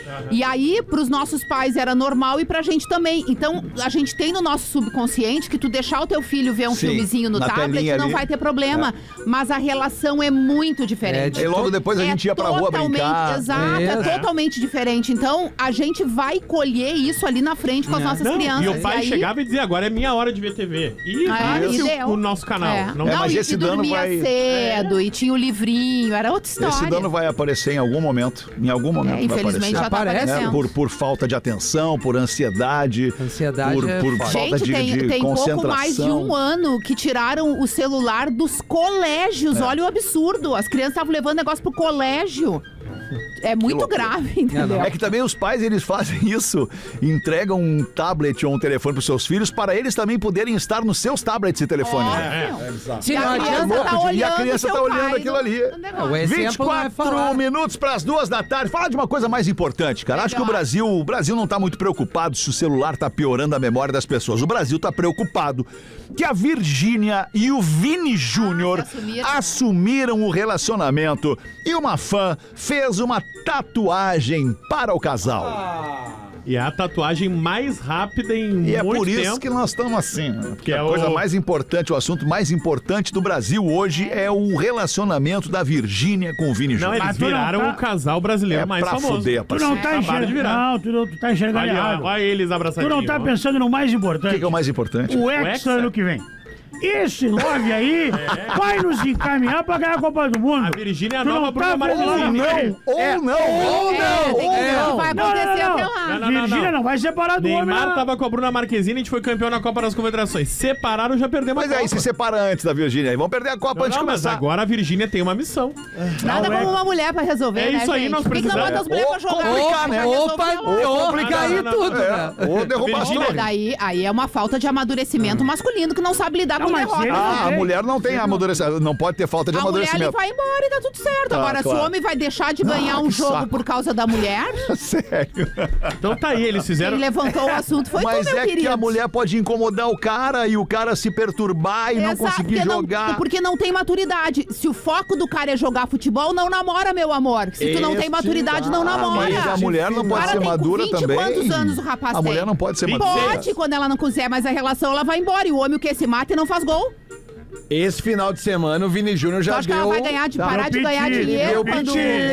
E aí, pros nossos pais era normal e pra gente também. Então, a gente tem no nosso subconsciente que tu deixar o teu filho ver um filmezinho no tablet não vai ter problema. Mas a relação é muito diferente. E logo depois a gente ia pra rua brincar. Exato, é totalmente diferente. Então, a gente vai colher isso ali na frente com as nossas crianças. E o pai chegava e dizia, agora é minha hora de ver TV. E o nosso canal. Mas esse dano vai... cedo, e tinha o livrinho, era outra história. Esse dano vai aparecer em algum momento. Em algum momento vai aparecer. Infelizmente já tá aparecendo. Por falta de atenção, por ansiedade. Por falta de tem concentração. Pouco mais de um ano que tiraram o celular dos colégios. Olha o absurdo. As crianças estavam levando negócio pro colégio. É muito grave, entendeu? É que também os pais, eles fazem isso, entregam um tablet ou um telefone pros seus filhos para eles também poderem estar nos seus tablets e telefones. Sim, e a criança tá olhando aquilo ali. O exemplo 24 minutos para as 2h. Falar de uma coisa mais importante, cara. Acho que o Brasil não tá muito preocupado se o celular tá piorando a memória das pessoas. O Brasil tá preocupado que a Virgínia e o Vini Júnior assumiram o relacionamento e uma fã fez uma tatuagem para o casal. E é a tatuagem mais rápida em muito tempo. E é por isso que nós estamos assim, né? Porque a coisa mais importante, o assunto mais importante do Brasil hoje é o relacionamento da Virgínia com o Vini Júnior. Não, eles viraram o casal brasileiro mais famoso. Fuder, tu não tá enxergando, tu tá enxergando errado. Olha eles abraçadinhos. Tu não tá pensando no mais importante. O que é o mais importante? O Hexa ano que vem. Esse Love aí vai nos encaminhar pra ganhar a Copa do Mundo. A Virgínia é a nova Bruna Marquezine. Ou não. Vai acontecer até lá. Virgínia não vai separar do homem. Neymar tava com a Bruna Marquezine, a gente foi campeão na Copa das Confederações. Separaram, já perdemos a Copa. Mas aí se separa antes da Virgínia. Aí vão perder a Copa antes de começar. Mas agora a Virgínia tem uma missão. Nada como uma mulher pra resolver, né, isso aí, nós Por que não bota as mulheres pra jogar? Complicar, né? Ou complicar aí tudo, né? Ou derrubar tudo. Aí é uma falta de amadurecimento masculino que não sabe lidar com derrota. A mulher não tem amadurecimento, não pode ter falta de amadurecimento. A mulher ele vai embora e tá tudo certo. Agora, se o homem vai deixar de ganhar um jogo por causa da mulher... Sério. Então tá aí, eles fizeram... Quem levantou o assunto foi Mas tu, meu querido. Que a mulher pode incomodar o cara e o cara se perturbar e não conseguir jogar. Porque não tem maturidade. Se o foco do cara é jogar futebol, não namora, meu amor. Se tu não tem maturidade, não namora. Mas a mulher não pode ser madura também. Quantos anos o rapaz tem? A mulher não pode ser madura. Pode, quando ela não quiser mais a relação, ela vai embora. E o homem o que se mata e não faz gol. Esse final de semana o Vini Júnior já deu... que ela vai parar de ganhar dinheiro quando...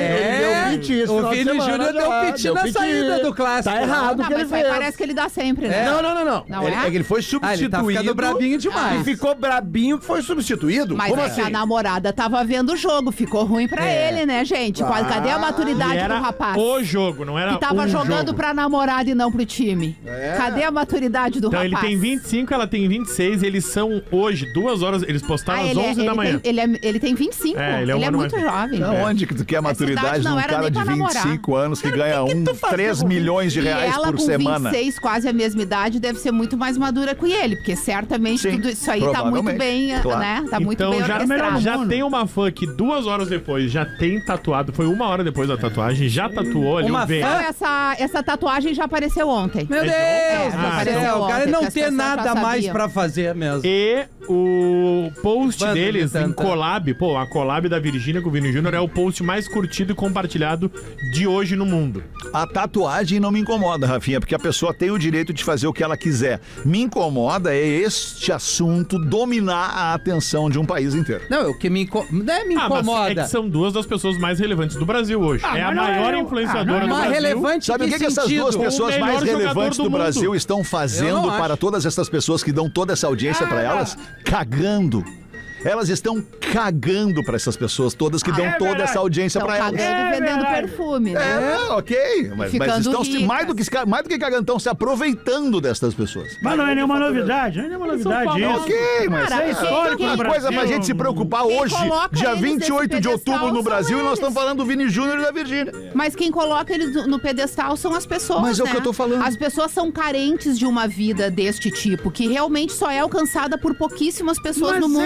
O Vini Júnior deu piti na saída do clássico. Tá errado o que ele fez. Parece que ele dá sempre, né? Não. É que ele foi substituído. Ele tá ficando brabinho demais. E ficou brabinho que foi substituído? Mas como assim? A namorada tava vendo o jogo, ficou ruim pra ele, né, gente? Cadê a maturidade do rapaz? O jogo, não era que tava jogando pra namorada e não pro time. Cadê a maturidade do rapaz? Então ele tem 25, ela tem 26, eles são hoje, 2 horas, eles postaram às 11 da manhã. Ele tem 25, ele é muito jovem. Onde que tu quer maturidade num cara de 25 anos que ganha 3 milhões de reais por semana? Com 26, quase a mesma idade, deve ser muito mais madura que ele, porque certamente tudo isso aí tá muito bem, né? Tá muito bem orquestrado. Já tem uma fã que 2 horas depois já tem tatuado, foi 1 hora depois da tatuagem, já tatuou ali uma o V. Essa tatuagem já apareceu ontem. Meu Deus! O cara não tem nada mais pra fazer mesmo. E o post deles em collab, a collab da Virgínia com o Vini Júnior é o post mais curtido e compartilhado de hoje no mundo. A tatuagem não me incomoda, Rafinha, porque a pessoa tem o direito de fazer o que ela quiser. Me incomoda é este assunto dominar a atenção de um país inteiro. Não, o que me incomoda. Mas é que são 2 das pessoas mais relevantes do Brasil hoje. É a maior influenciadora do Brasil. Relevante. Sabe o que essas 2 pessoas mais relevantes do Brasil estão fazendo para todas essas pessoas que dão toda essa audiência para elas? Cagando. Elas estão cagando pra essas pessoas todas que dão toda essa audiência pra elas. Cagando vendendo perfume, né? Ok. Mas estão mais do que cagando, estão se aproveitando dessas pessoas. Mas não é nenhuma novidade, isso. Ok, mas é histórico. Uma coisa pra gente se preocupar hoje, dia 28 de outubro no Brasil, e nós estamos falando do Vini Júnior e da Virgínia. Mas quem coloca eles no pedestal são as pessoas, Mas é o que eu tô falando. As pessoas são carentes de uma vida deste tipo, que realmente só é alcançada por pouquíssima pessoas no mundo.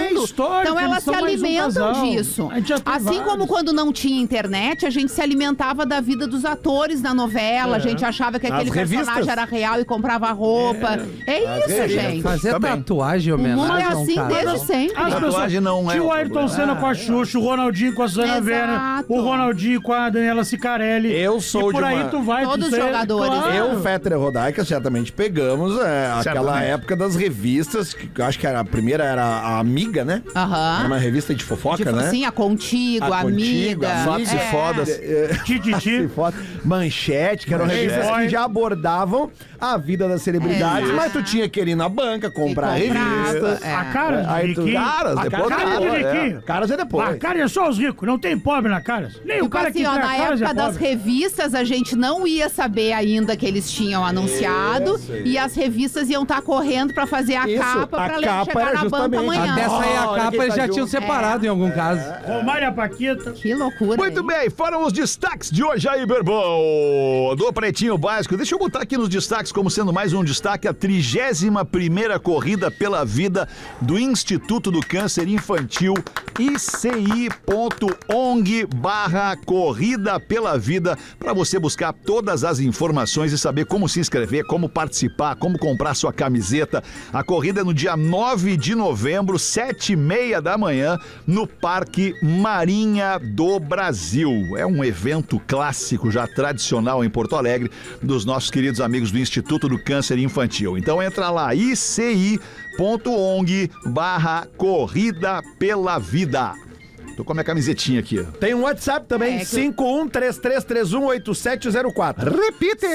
histórico. Então elas se são mais um alimentam casal. disso. A gente já tem Assim vários. como quando não tinha internet, a gente se alimentava da vida dos atores na novela. A gente achava que aquele personagem revistas. era real e comprava roupa. É isso, gente. Fazer Também. tatuagem em O mundo homenagem é a um assim cara. desde sempre. As Tatuagem não é Tinha o um Ayrton problema. Senna com a Xuxa, o Ronaldinho com a Susana Exato. Werner, o Ronaldinho com a Daniela Cicarelli. Eu sou e por de aí uma- tu vai. Todos tu os sei, jogadores. claro. Eu, Fetter e Rodaica, certamente pegamos aquela Certamente. época das revistas, que eu acho que a primeira era a Amiga, né? Aham. Era uma revista de fofoca, Tipo, né? sim, a Contigo, a Contigo, Amiga. Fatos e fodas. Tititi. Manchete, que eram revistas que já abordavam a vida das celebridades, É. mas tu tinha que ir na banca, comprar E comprava, revistas. é. A cara de Aí tu- riquinho. Caras, A depois cara acabou, de é. riquinho. Caras é depois. A cara é só os ricos, não tem pobre na cara. Nem o Tipo cara assim, que ó, tem na a cara época é das pobre. revistas, a gente não ia saber ainda que eles tinham anunciado. E as revistas iam estar correndo pra fazer a Isso, capa a pra capa chegar era na banca justamente- amanhã. Até sair a Olha capa, quem eles tá já tinham junto. separado em algum caso. Romário e a Paquita. Que loucura. Muito hein? bem, foram os destaques de hoje aí, Berbão, do Pretinho Básico. Deixa eu botar aqui nos destaques, como sendo mais um destaque, a 31ª Corrida pela Vida do Instituto do Câncer Infantil, ici.ong/Corrida pela Vida, para você buscar todas as informações e saber como se inscrever, como participar, como comprar sua camiseta. A corrida é no dia 9 de novembro, 7h30 da manhã, no Parque Marinha do Brasil. É um evento clássico, já tradicional em Porto Alegre, dos nossos queridos amigos do Instituto do Câncer Infantil. Então entra lá, ici.ong/Corrida pela Vida. Tô com a minha camisetinha aqui. Tem um WhatsApp também, É que- 5133318704. Repite!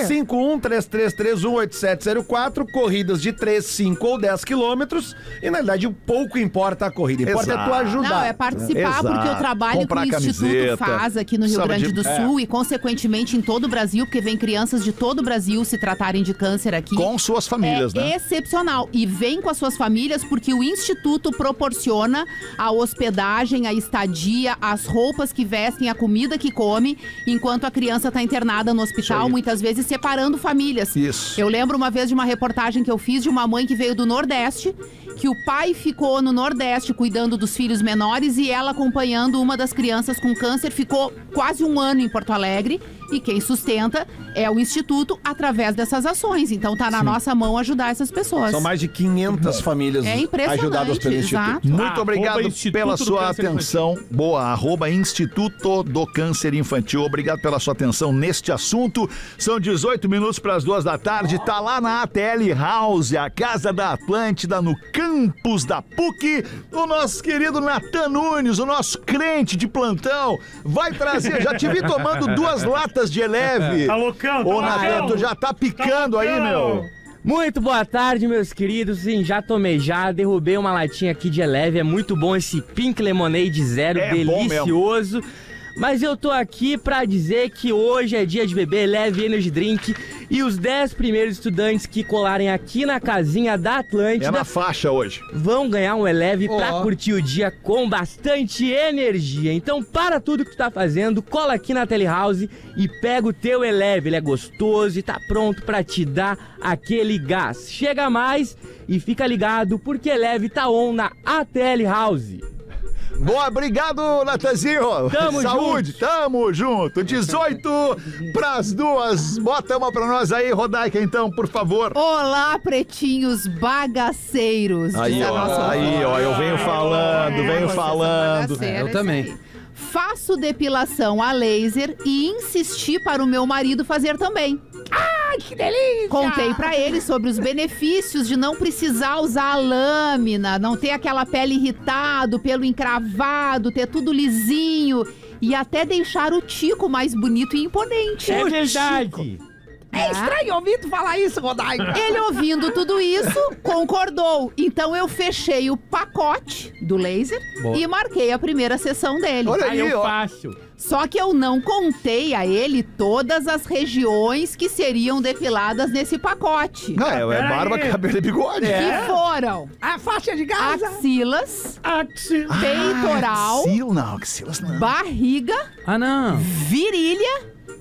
5133318704, corridas de 3, 5 ou 10 quilômetros. E na verdade, pouco importa a corrida, importa é tu Exato. ajudar. Não, é participar, Exato. porque o trabalho que Comprar o Instituto camiseta, faz aqui no Rio sabe Grande de- do Sul e, consequentemente, em todo o Brasil, porque vem crianças de todo o Brasil se tratarem de câncer aqui. Com suas famílias, é né? excepcional. E vem com as suas famílias porque o Instituto proporciona a hospedagem, a estadia, as roupas que vestem, a comida que come, enquanto a criança está internada no hospital, muitas vezes separando famílias. Isso. Eu lembro uma vez de uma reportagem que eu fiz de uma mãe que veio do Nordeste, que o pai ficou no Nordeste cuidando dos filhos menores e ela acompanhando uma das crianças com câncer, ficou quase um ano em Porto Alegre e quem sustenta é o Instituto através dessas ações. Então tá na nossa mão ajudar essas pessoas. São mais de 500 famílias É impressionante, ajudadas pelo Instituto. exato. Muito obrigado Arroba Instituto pela do sua Câncer atenção. Boa, arroba Instituto do Câncer Infantil. Obrigado pela sua atenção neste assunto. São 18 minutos para as 2 da tarde. Tá lá na ATL House, a Casa da Atlântida, no campus da PUC. O nosso querido Natan Nunes, o nosso crente de plantão, vai trazer. Já te vi tomando 2 latas de Eleve. Tá loucão, tá Ô, Natan, loucão. tu já tá picando aí, meu. Muito boa tarde, meus queridos. Sim, já tomei já, derrubei uma latinha aqui de Eleve. É muito bom esse Pink Lemonade Zero, É bom delicioso. Mas eu tô aqui pra dizer que hoje é dia de beber Eleve Energy Drink e os 10 primeiros estudantes que colarem aqui na casinha da É Atlântida na faixa hoje. vão ganhar um Eleve pra Ó. curtir o dia com bastante energia. Então, para tudo que tu tá fazendo, cola aqui na Telehouse e pega o teu Eleve. Ele é gostoso e tá pronto pra te dar aquele gás. Chega mais e fica ligado porque Eleve tá on na ATL House. Boa, obrigado, Natanzinho. Tamo Saúde, tamo junto. 18 pras 2. Bota uma pra nós aí, Rodaica, então, por favor. Olá, pretinhos bagaceiros. Aí, diz a nossa ó, aí, ó, eu venho falando, venho Vocês são falando. bagaceiros, Eu é também. isso aí. Faço depilação a laser e insisti para o meu marido fazer também. Ai, que delícia! Contei pra ele sobre os benefícios de não precisar usar a lâmina, não ter aquela pele irritada, pelo encravado, ter tudo lisinho e até deixar o tico mais bonito e imponente. É verdade. É estranho ouvir tu falar isso, Rodaica. Ele ouvindo tudo isso, concordou. Então eu fechei o pacote do laser e marquei a primeira sessão dele. Olha Aí aí, eu ó. faço. Só que eu não contei a ele todas as regiões que seriam depiladas nesse pacote. Não, é barba, Peraí. cabelo e bigode. Que foram a faixa de axilas, Axi. peitoral, Axila, não, axilas não. barriga, Ah, não. virilha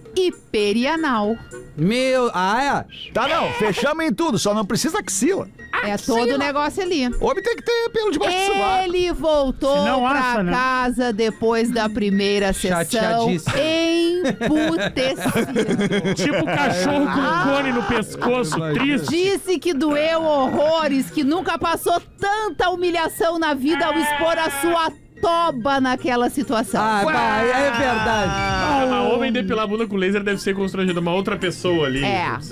e perianal. Tá, não, fechamos em tudo, só não precisa axila. É todo o negócio ali. Homem tem que ter pelo debaixo do sovaco. Ele voltou pra casa depois da primeira sessão emputecido. Tipo cachorro com cone no pescoço, triste. Disse que doeu horrores, que nunca passou tanta humilhação na vida ao expor a sua toba naquela situação. É verdade. Homem depilar a bunda com laser deve ser constrangido. Uma outra pessoa ali.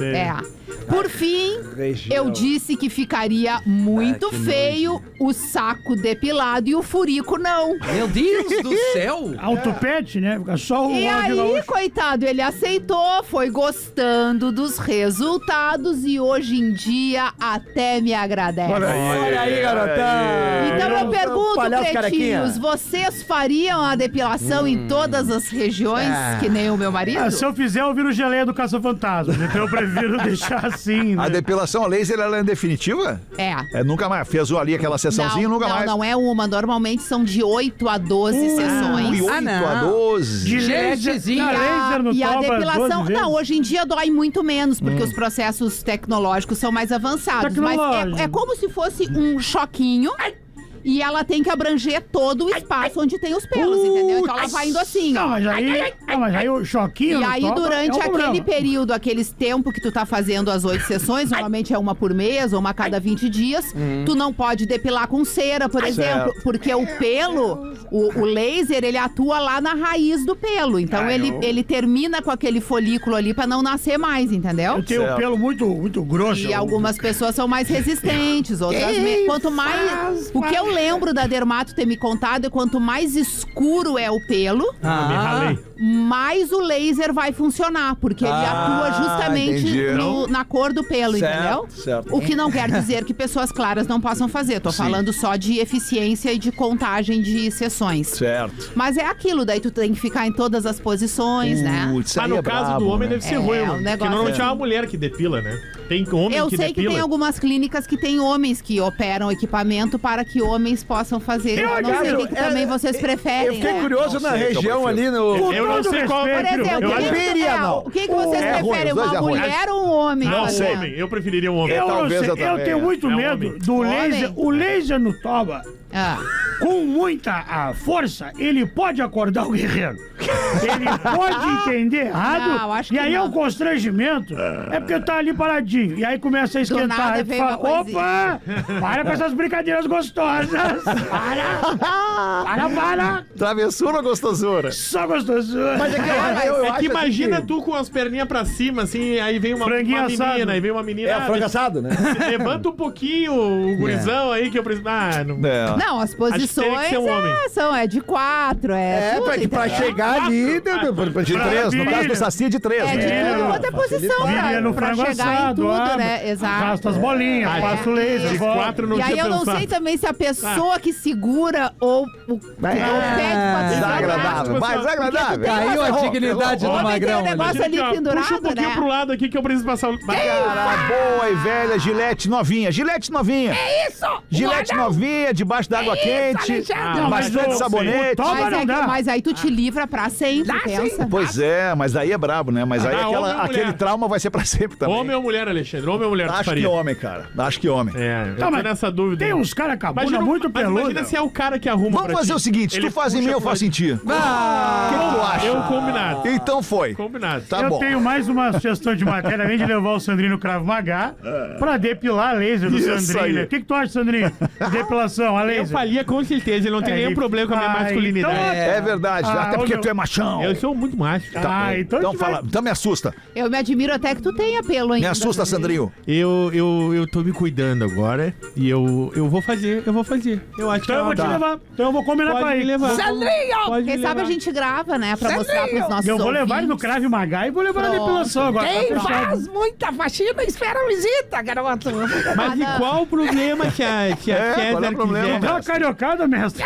Por fim, eu disse que ficaria muito feio o saco depilado e o furico não. Meu Deus do céu. Autopet, né? Fica só o... E aí, coitado, ele aceitou, foi gostando dos resultados e hoje em dia até me agradece. Olha aí, garotão. Então eu pergunto, pretinhos, vocês fariam a depilação em todas as regiões, que nem o meu marido? Se eu fizer, eu viro geleia do Caça-Fantasma. Então eu prefiro deixar assim, né? A depilação a laser, ela é definitiva? É. Nunca mais. Fez ali aquela sessãozinha, nunca mais. Não é uma. Normalmente são de 8 a 12 sessões. 8 a 12. De laserzinho. Laser no E a toba, depilação... 12 vezes. Não, hoje em dia dói muito menos, porque os processos tecnológicos são mais avançados. Mas é como se fosse um choquinho... E ela tem que abranger todo o espaço onde tem os pelos, entendeu? Então ela vai indo assim, ó. Mas aí o choquinho... E aí durante aquele período, aqueles tempos que tu tá fazendo as 8 sessões, normalmente é uma por mês ou uma a cada 20 dias, tu não pode depilar com cera, por exemplo, porque o pelo, o laser, ele atua lá na raiz do pelo. Então ele termina com aquele folículo ali pra não nascer mais, entendeu? Eu tenho o pelo muito grosso. E algumas pessoas são mais resistentes, outras quanto mais... O que eu lembro da dermato ter me contado é quanto mais escuro é o pelo, me ralei. mais o laser vai funcionar, porque ele atua justamente na cor do pelo, entendeu? Certo. O que não quer dizer que pessoas claras não possam fazer. Tô falando só de eficiência e de contagem de sessões. Certo. Mas é aquilo, daí tu tem que ficar em todas as posições, né? No caso do homem deve ser ruim, mano. negócio Porque normalmente é uma mulher que depila, né? Tem homem Eu que sei depila. que tem algumas clínicas que tem homens que operam equipamento para que homens possam fazer. Eu não sei o que também vocês preferem. Eu fiquei curioso na região ali Eu não sei qual... Por exemplo, o que vocês preferem? Uma mulher ou um homem? Não, homem. Eu preferiria um homem. Eu tenho muito medo do laser. O laser no toba, com muita força, ele pode acordar o guerreiro. Ele pode entender errado. Não, acho e que aí não. é um constrangimento. É porque tá ali paradinho. E aí começa a esquentar. nada Aí tu vem fala, uma opa! Para com essas brincadeiras gostosas. Para. Travessura ou gostosura? Só gostosura. Mas eu É acho que imagina assim tu com as perninhas pra cima, assim, aí vem uma Franguinho menina, assado. aí vem uma menina. é frango assado, né? Levanta um pouquinho o gurizão aí que eu preciso. Não. Não, as Acho que teria posições que ser um homem. é de 4, tudo, pra entendeu? chegar ali... De 3, no caso do Saci é de 3, É de né? tudo quanto é posição, Viria no pra frango chegar em assado, tudo, né? Exato. Arrasta as bolinhas, passa o laser. De volta. 4 não E aí tinha eu não pensado. sei também se a pessoa que segura ou o pede pra Desagradável, mais agradável. Caiu a dignidade do Homem tem magrão um negócio ali. ali Puxa um pendurado, pouquinho né? pro lado aqui que eu preciso passar o... Cara, boa e velha Gillette novinha. Gillette novinha. É isso! Gillette novinha, debaixo d'água quente. Bastante sabonete. Mas aí tu te livra pra sempre, pensa. Pois é, mas daí é brabo, né? Mas aí homem ou aquele mulher? trauma vai ser pra sempre também. Homem ou mulher, Alexandre? Homem ou mulher? Acho que faria? homem, cara. Acho que homem. É, eu Tá, tô mas nessa dúvida. Tem uns caras com a bunda muito mas imagina peluda. se é o cara que arruma Vamos pra fazer ti. o seguinte, Ele tu faz em mim, puxa eu faço em ti. O que tu acha? Eu combinado. Então foi. Combinado. Tá Eu bom. tenho mais uma sugestão de matéria, além de levar o Sandrinho no Cravo Magá, pra depilar a laser do Isso Sandrinho. aí. né? O que tu acha, Sandrinho? Depilação, a Eu laser. faria com certeza, ele não tem nenhum problema com a minha masculinidade. então- É verdade, até porque olha, tu é machão. Eu sou muito macho. Então, Então a gente vai- fala, então me assusta. Eu me admiro até que tu tenha pelo Me ainda. assusta, Sandrinho. Eu tô me cuidando agora e eu vou fazer. Eu acho Então eu vou te levar. Então eu vou combinar Pode pra me ir. levar. Pode Quem me sabe a levar. gente grava, né? Pra mostrar pros nossos Eu vou levar ele no ouvintes. Cravo Magá e vou levar na Pronto. depilação agora. Tá fechado. muita faxina, espera a visita, garoto. Mas e qual o problema que a qual é César o problema? Dá uma cariocada, mestre.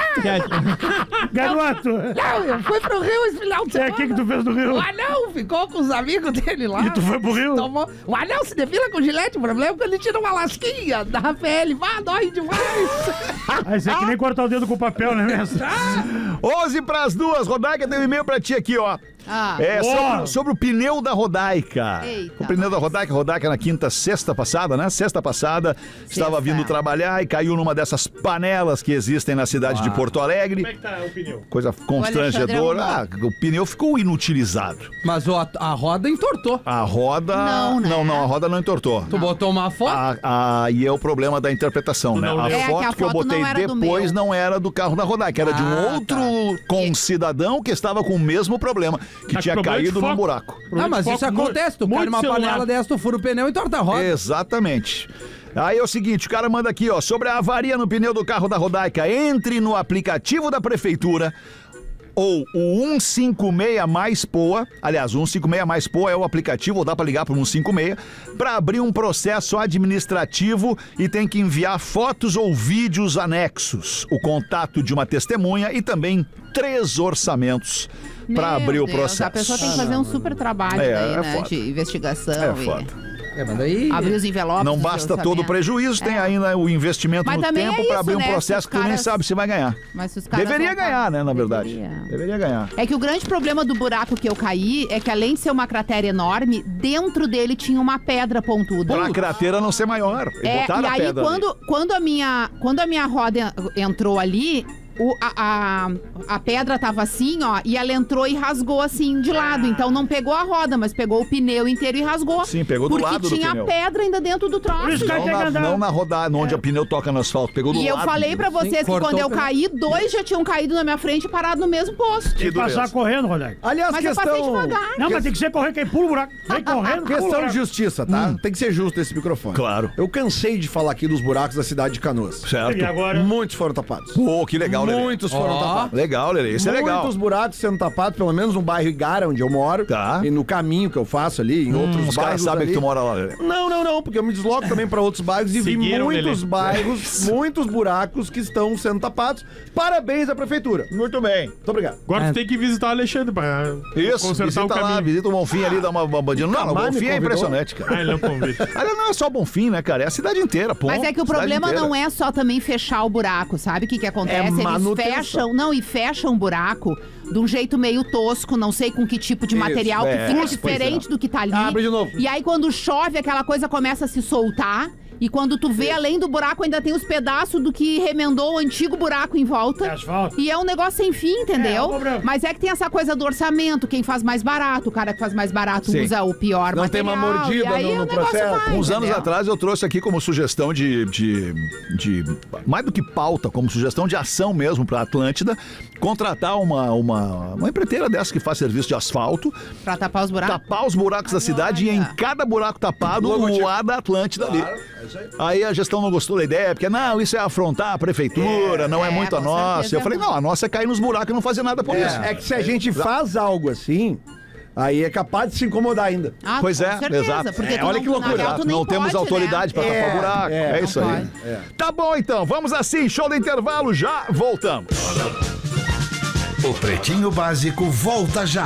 Garoto, Não, eu fui pro Rio esse final de é semana. aqui que tu fez no Rio. O anão ficou com os amigos dele lá. E tu foi pro Rio? Tomou... O anão se depila com gilete, o problema é que ele tira uma lasquinha da pele. Vá, dói demais. Ah, isso é que nem cortar o dedo com papel, né, mestre? 11 pras 2, Rodaica tem um e-mail pra ti aqui, ó. Sobre o pneu da Rodaica. Eita, o pneu da Rodaica na sexta passada, né? Sexta passada, estava vindo trabalhar e caiu numa dessas panelas que existem na cidade de Porto Alegre. Como é que tá o pneu? Coisa constrangedora. O pneu ficou inutilizado. Mas a roda entortou. A roda... Não, a roda não entortou. Tu botou uma foto? E é o problema da interpretação, né? A foto que eu botei depois não era do carro da Rodaica, era de um outro concidadão que estava com o mesmo problema, que tinha caído num buraco. Mas isso acontece, tu cai numa panela dessa, tu fura o pneu e torta a roda. Exatamente. Aí é o seguinte, o cara manda aqui, ó, sobre a avaria no pneu do carro da Rodaica, entre no aplicativo da prefeitura ou o 156 mais POA, aliás, o 156 mais POA é o aplicativo, ou dá pra ligar pro 156, pra abrir um processo administrativo e tem que enviar fotos ou vídeos anexos, o contato de uma testemunha e também 3 orçamentos pra abrir o processo. A pessoa tem que fazer um super trabalho né, de investigação. Foda. Mas daí... Abrir os envelopes. Não basta todo o prejuízo, tem ainda o investimento no tempo pra abrir um processo que tu nem sabe se vai ganhar. Mas se os caras deveria ganhar, né, na verdade. Deveria ganhar. É que o grande problema do buraco que eu caí é que além de ser uma cratera enorme, dentro dele tinha uma pedra pontuda. Pra cratera não ser maior. E aí quando a minha roda entrou ali, a pedra tava assim, ó, e ela entrou e rasgou assim de lado. Então não pegou a roda, mas pegou o pneu inteiro e rasgou. Sim, pegou do lado do pneu. Porque tinha pedra ainda dentro do troço. Não na rodada, onde o pneu toca no asfalto, pegou do lado. E eu falei pra vocês que quando eu caí, 2 já tinham caído na minha frente e parado no mesmo posto. Tem que passar correndo, Rodaica. Aliás, mas eu passei devagar. Não, mas tem que ser correndo, quem pula o buraco. Vem correndo, questão de justiça, tá? Tem que ser justo esse microfone. Claro. Eu cansei de falar aqui dos buracos da cidade de Canoas. Certo. E agora? Muitos foram tapados. Pô, que legal, Lelê. Muitos foram tapados. Legal, Lelê. Isso é legal. Muitos buracos sendo tapados, pelo menos no bairro Igara, onde eu moro. Tá. E no caminho que eu faço ali, em outros bairros. Os caras sabem que tu mora lá, Lelê. Não, porque eu me desloco também pra outros bairros e vi muitos bairros, muitos buracos que estão sendo tapados. Parabéns à prefeitura. Muito bem. Muito obrigado. Agora tu tem que visitar o Alexandre pra consertar o caminho. Lá, visita o Bonfim ali, dá uma bandinha. Não, o Bonfim é impressionante, cara. Ele não convida. Ali não é só Bonfim, né, cara? É a cidade inteira, pô. Mas é que o problema não é só também fechar o buraco, sabe? O que acontece? Eles fecham o buraco de um jeito meio tosco, não sei com que tipo de material, que fica diferente do que tá ali. Abre de novo. E aí quando chove, aquela coisa começa a se soltar. E quando tu vê, além do buraco, ainda tem os pedaços do que remendou o antigo buraco em volta. É asfalto. E é um negócio sem fim, entendeu? Mas é que tem essa coisa do orçamento, quem faz mais barato, o cara que faz mais barato usa o pior não material. Tem uma mordida no processo. Uns anos atrás eu trouxe aqui como sugestão de mais do que pauta, como sugestão de ação mesmo pra Atlântida, contratar uma empreiteira dessa que faz serviço de asfalto. Pra tapar os buracos? Tapar os buracos da cidade e em cada buraco tapado o ar da Atlântida ali. Aí a gestão não gostou da ideia, porque não, isso é afrontar a prefeitura, não é muito a nossa. Eu falei, não, a nossa é cair nos buracos e não fazer nada por isso. É que se a gente faz algo assim, aí é capaz de se incomodar ainda. Pois é, certeza, exato. Porque olha que loucura. Não temos autoridade pra tapar buraco. É isso aí. Tá bom, então. Vamos assim, show do intervalo, já voltamos. O Pretinho Básico volta já.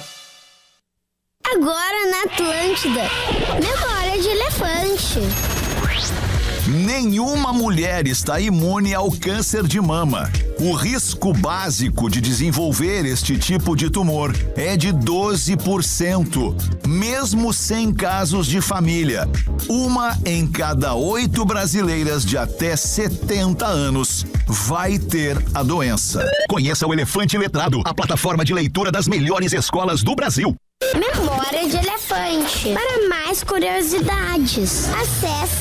Agora na Atlântida, memória de elefante. Nenhuma mulher está imune ao câncer de mama. O risco básico de desenvolver este tipo de tumor é de 12%, mesmo sem casos de família. 1 em cada 8 brasileiras de até 70 anos vai ter a doença. Conheça o Elefante Letrado, a plataforma de leitura das melhores escolas do Brasil. Memória de elefante. Para mais curiosidades, acesse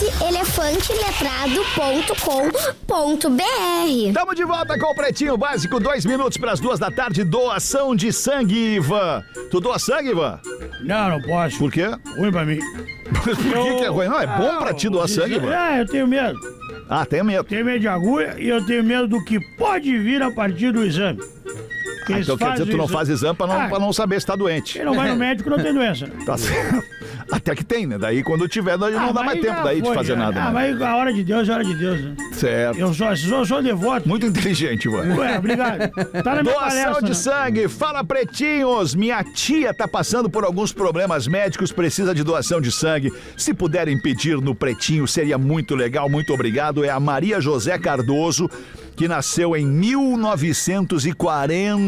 elefanteletrado.com.br. Estamos de volta com o Pretinho Básico, 2 minutos para as 2 da tarde. Doação de sangue, Ivan. Tu doa sangue, Ivan? Não posso. Por quê? Ruim pra mim. Por que é ruim? Não, é bom pra ti doar sangue, Ivan. Eu tenho medo. Tem medo. Tenho medo de agulha e eu tenho medo do que pode vir a partir do exame. Então quer dizer que tu não faz exame pra não saber se tá doente. Quem não vai no médico não tem doença. Tá certo. Até que tem, né? Daí quando tiver, não dá mais tempo daí de fazer nada. Mas a hora de Deus é a hora de Deus, né? Certo. Eu sou devoto. Muito inteligente, Ivan. Obrigado. Tá na minha Doação palestra, de sangue. Fala, pretinhos. Minha tia tá passando por alguns problemas médicos, precisa de doação de sangue. Se puderem pedir no Pretinho, seria muito legal. Muito obrigado. É a Maria José Cardoso, que nasceu em 1940.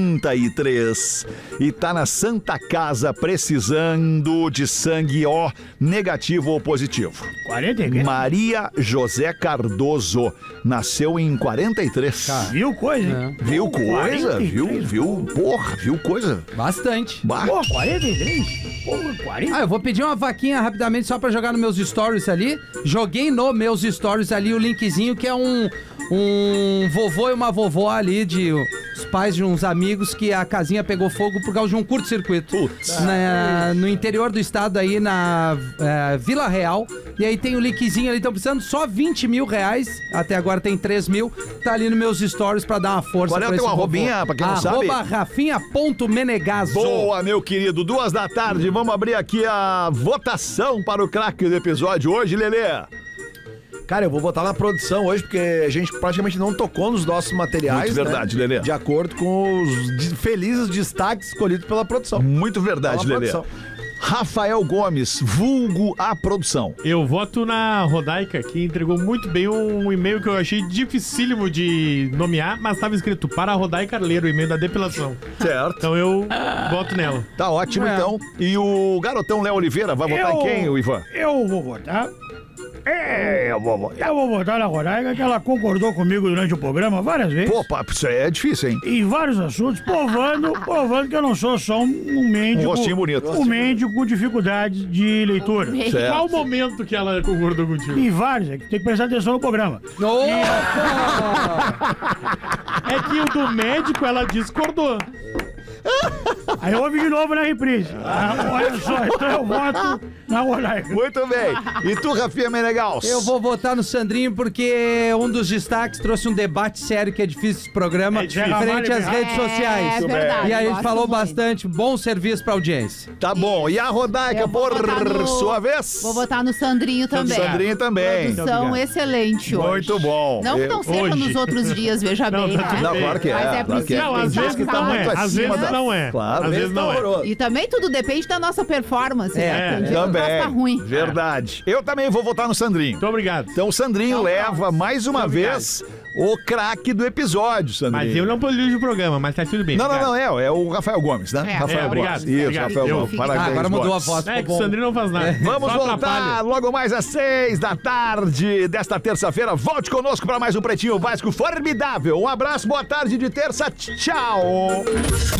33 e tá na Santa Casa precisando de sangue O negativo ou positivo. 43. Maria José Cardoso nasceu em 43. Viu coisa, hein? Viu coisa? 43, Viu? Porra, viu coisa? Bastante. Bah. Pô, 43? Porra, 40. Eu vou pedir uma vaquinha rapidamente só pra jogar nos meus stories ali. Joguei no meus stories ali o linkzinho que é um vovô e uma vovó ali de os pais de uns amigos que a casinha pegou fogo por causa de um curto-circuito. No interior do estado aí, na Vila Real. E aí tem o linkzinho ali, estão precisando só 20 mil reais. Até agora tem 3 mil. Tá ali nos meus stories pra dar uma força. Qual é o teu arrobinha, pra quem não sabe? Rafinha.menegaso. Boa, meu querido. 2 da tarde, vamos abrir aqui a votação para o craque do episódio hoje, Lelê. Cara, eu vou botar na produção hoje, porque a gente praticamente não tocou nos nossos materiais. Muito verdade, né? Lelê. De acordo com os felizes destaques escolhidos pela produção. Muito verdade, Lelê. Rafael Gomes, vulgo a produção. Eu voto na Rodaica, que entregou muito bem um e-mail que eu achei dificílimo de nomear, mas estava escrito para a Rodaica ler, o e-mail da depilação. Certo. Então eu voto nela. Tá ótimo, então. E o garotão Léo Oliveira vai votar em quem, Ivan? Eu vou votar. Eu vou votar na Rodaica, que ela concordou comigo durante o programa várias vezes. Pô, papo, isso aí é difícil, hein? Em vários assuntos, provando que eu não sou só um mendigo. Um rostinho bonito. Um mendigo com dificuldade de leitura. Certo. Qual o momento que ela concordou contigo? Em vários, é que tem que prestar atenção no programa. É que o do médico ela discordou. Aí eu ouvi de novo na reprise. Olha só, então eu voto na Rodaica. Muito bem. E tu, Rafinha Menegaus? Eu vou votar no Sandrinho porque um dos destaques trouxe um debate sério que é difícil esse programa frente às redes sociais. É verdade. E aí a gente gosto falou muito. bastante. Bom serviço pra audiência. Tá bom. E a Rodaica, Eu vou por votar no- sua vez? Vou votar no Sandrinho também. Sandrinho também. Produção excelente hoje. Muito bom. Não que não seja Hoje. nos outros dias, veja Não, bem, tá né? tudo Não, bem. claro que é. Mas é claro que preciso é. Não, Tem às dias vezes que tá não muito é. Às acima vezes da- não é. Claro. Às vezes não é. E também tudo depende da nossa performance, né? Tem dia que o troço tá ruim. Também. Verdade. Eu também vou votar no Sandrinho. Muito obrigado. Então o Sandrinho Então, leva mais uma Muito vez o craque do episódio, Sandrinho. Mas eu não produzo o programa, mas tá tudo bem. Não, obrigado. é o Rafael Gomes, né? Rafael obrigado. Gomes. Isso, Obrigado. Rafael Eu Gomes. fico- Parabéns, Agora mudou a Gomes. voz. É ficou que o bom. Sandrinho não faz nada. Vamos Só voltar atrapalha. logo mais às 6 da tarde desta terça-feira. Volte conosco para mais um Pretinho Básico formidável. Um abraço, boa tarde de terça. Tchau.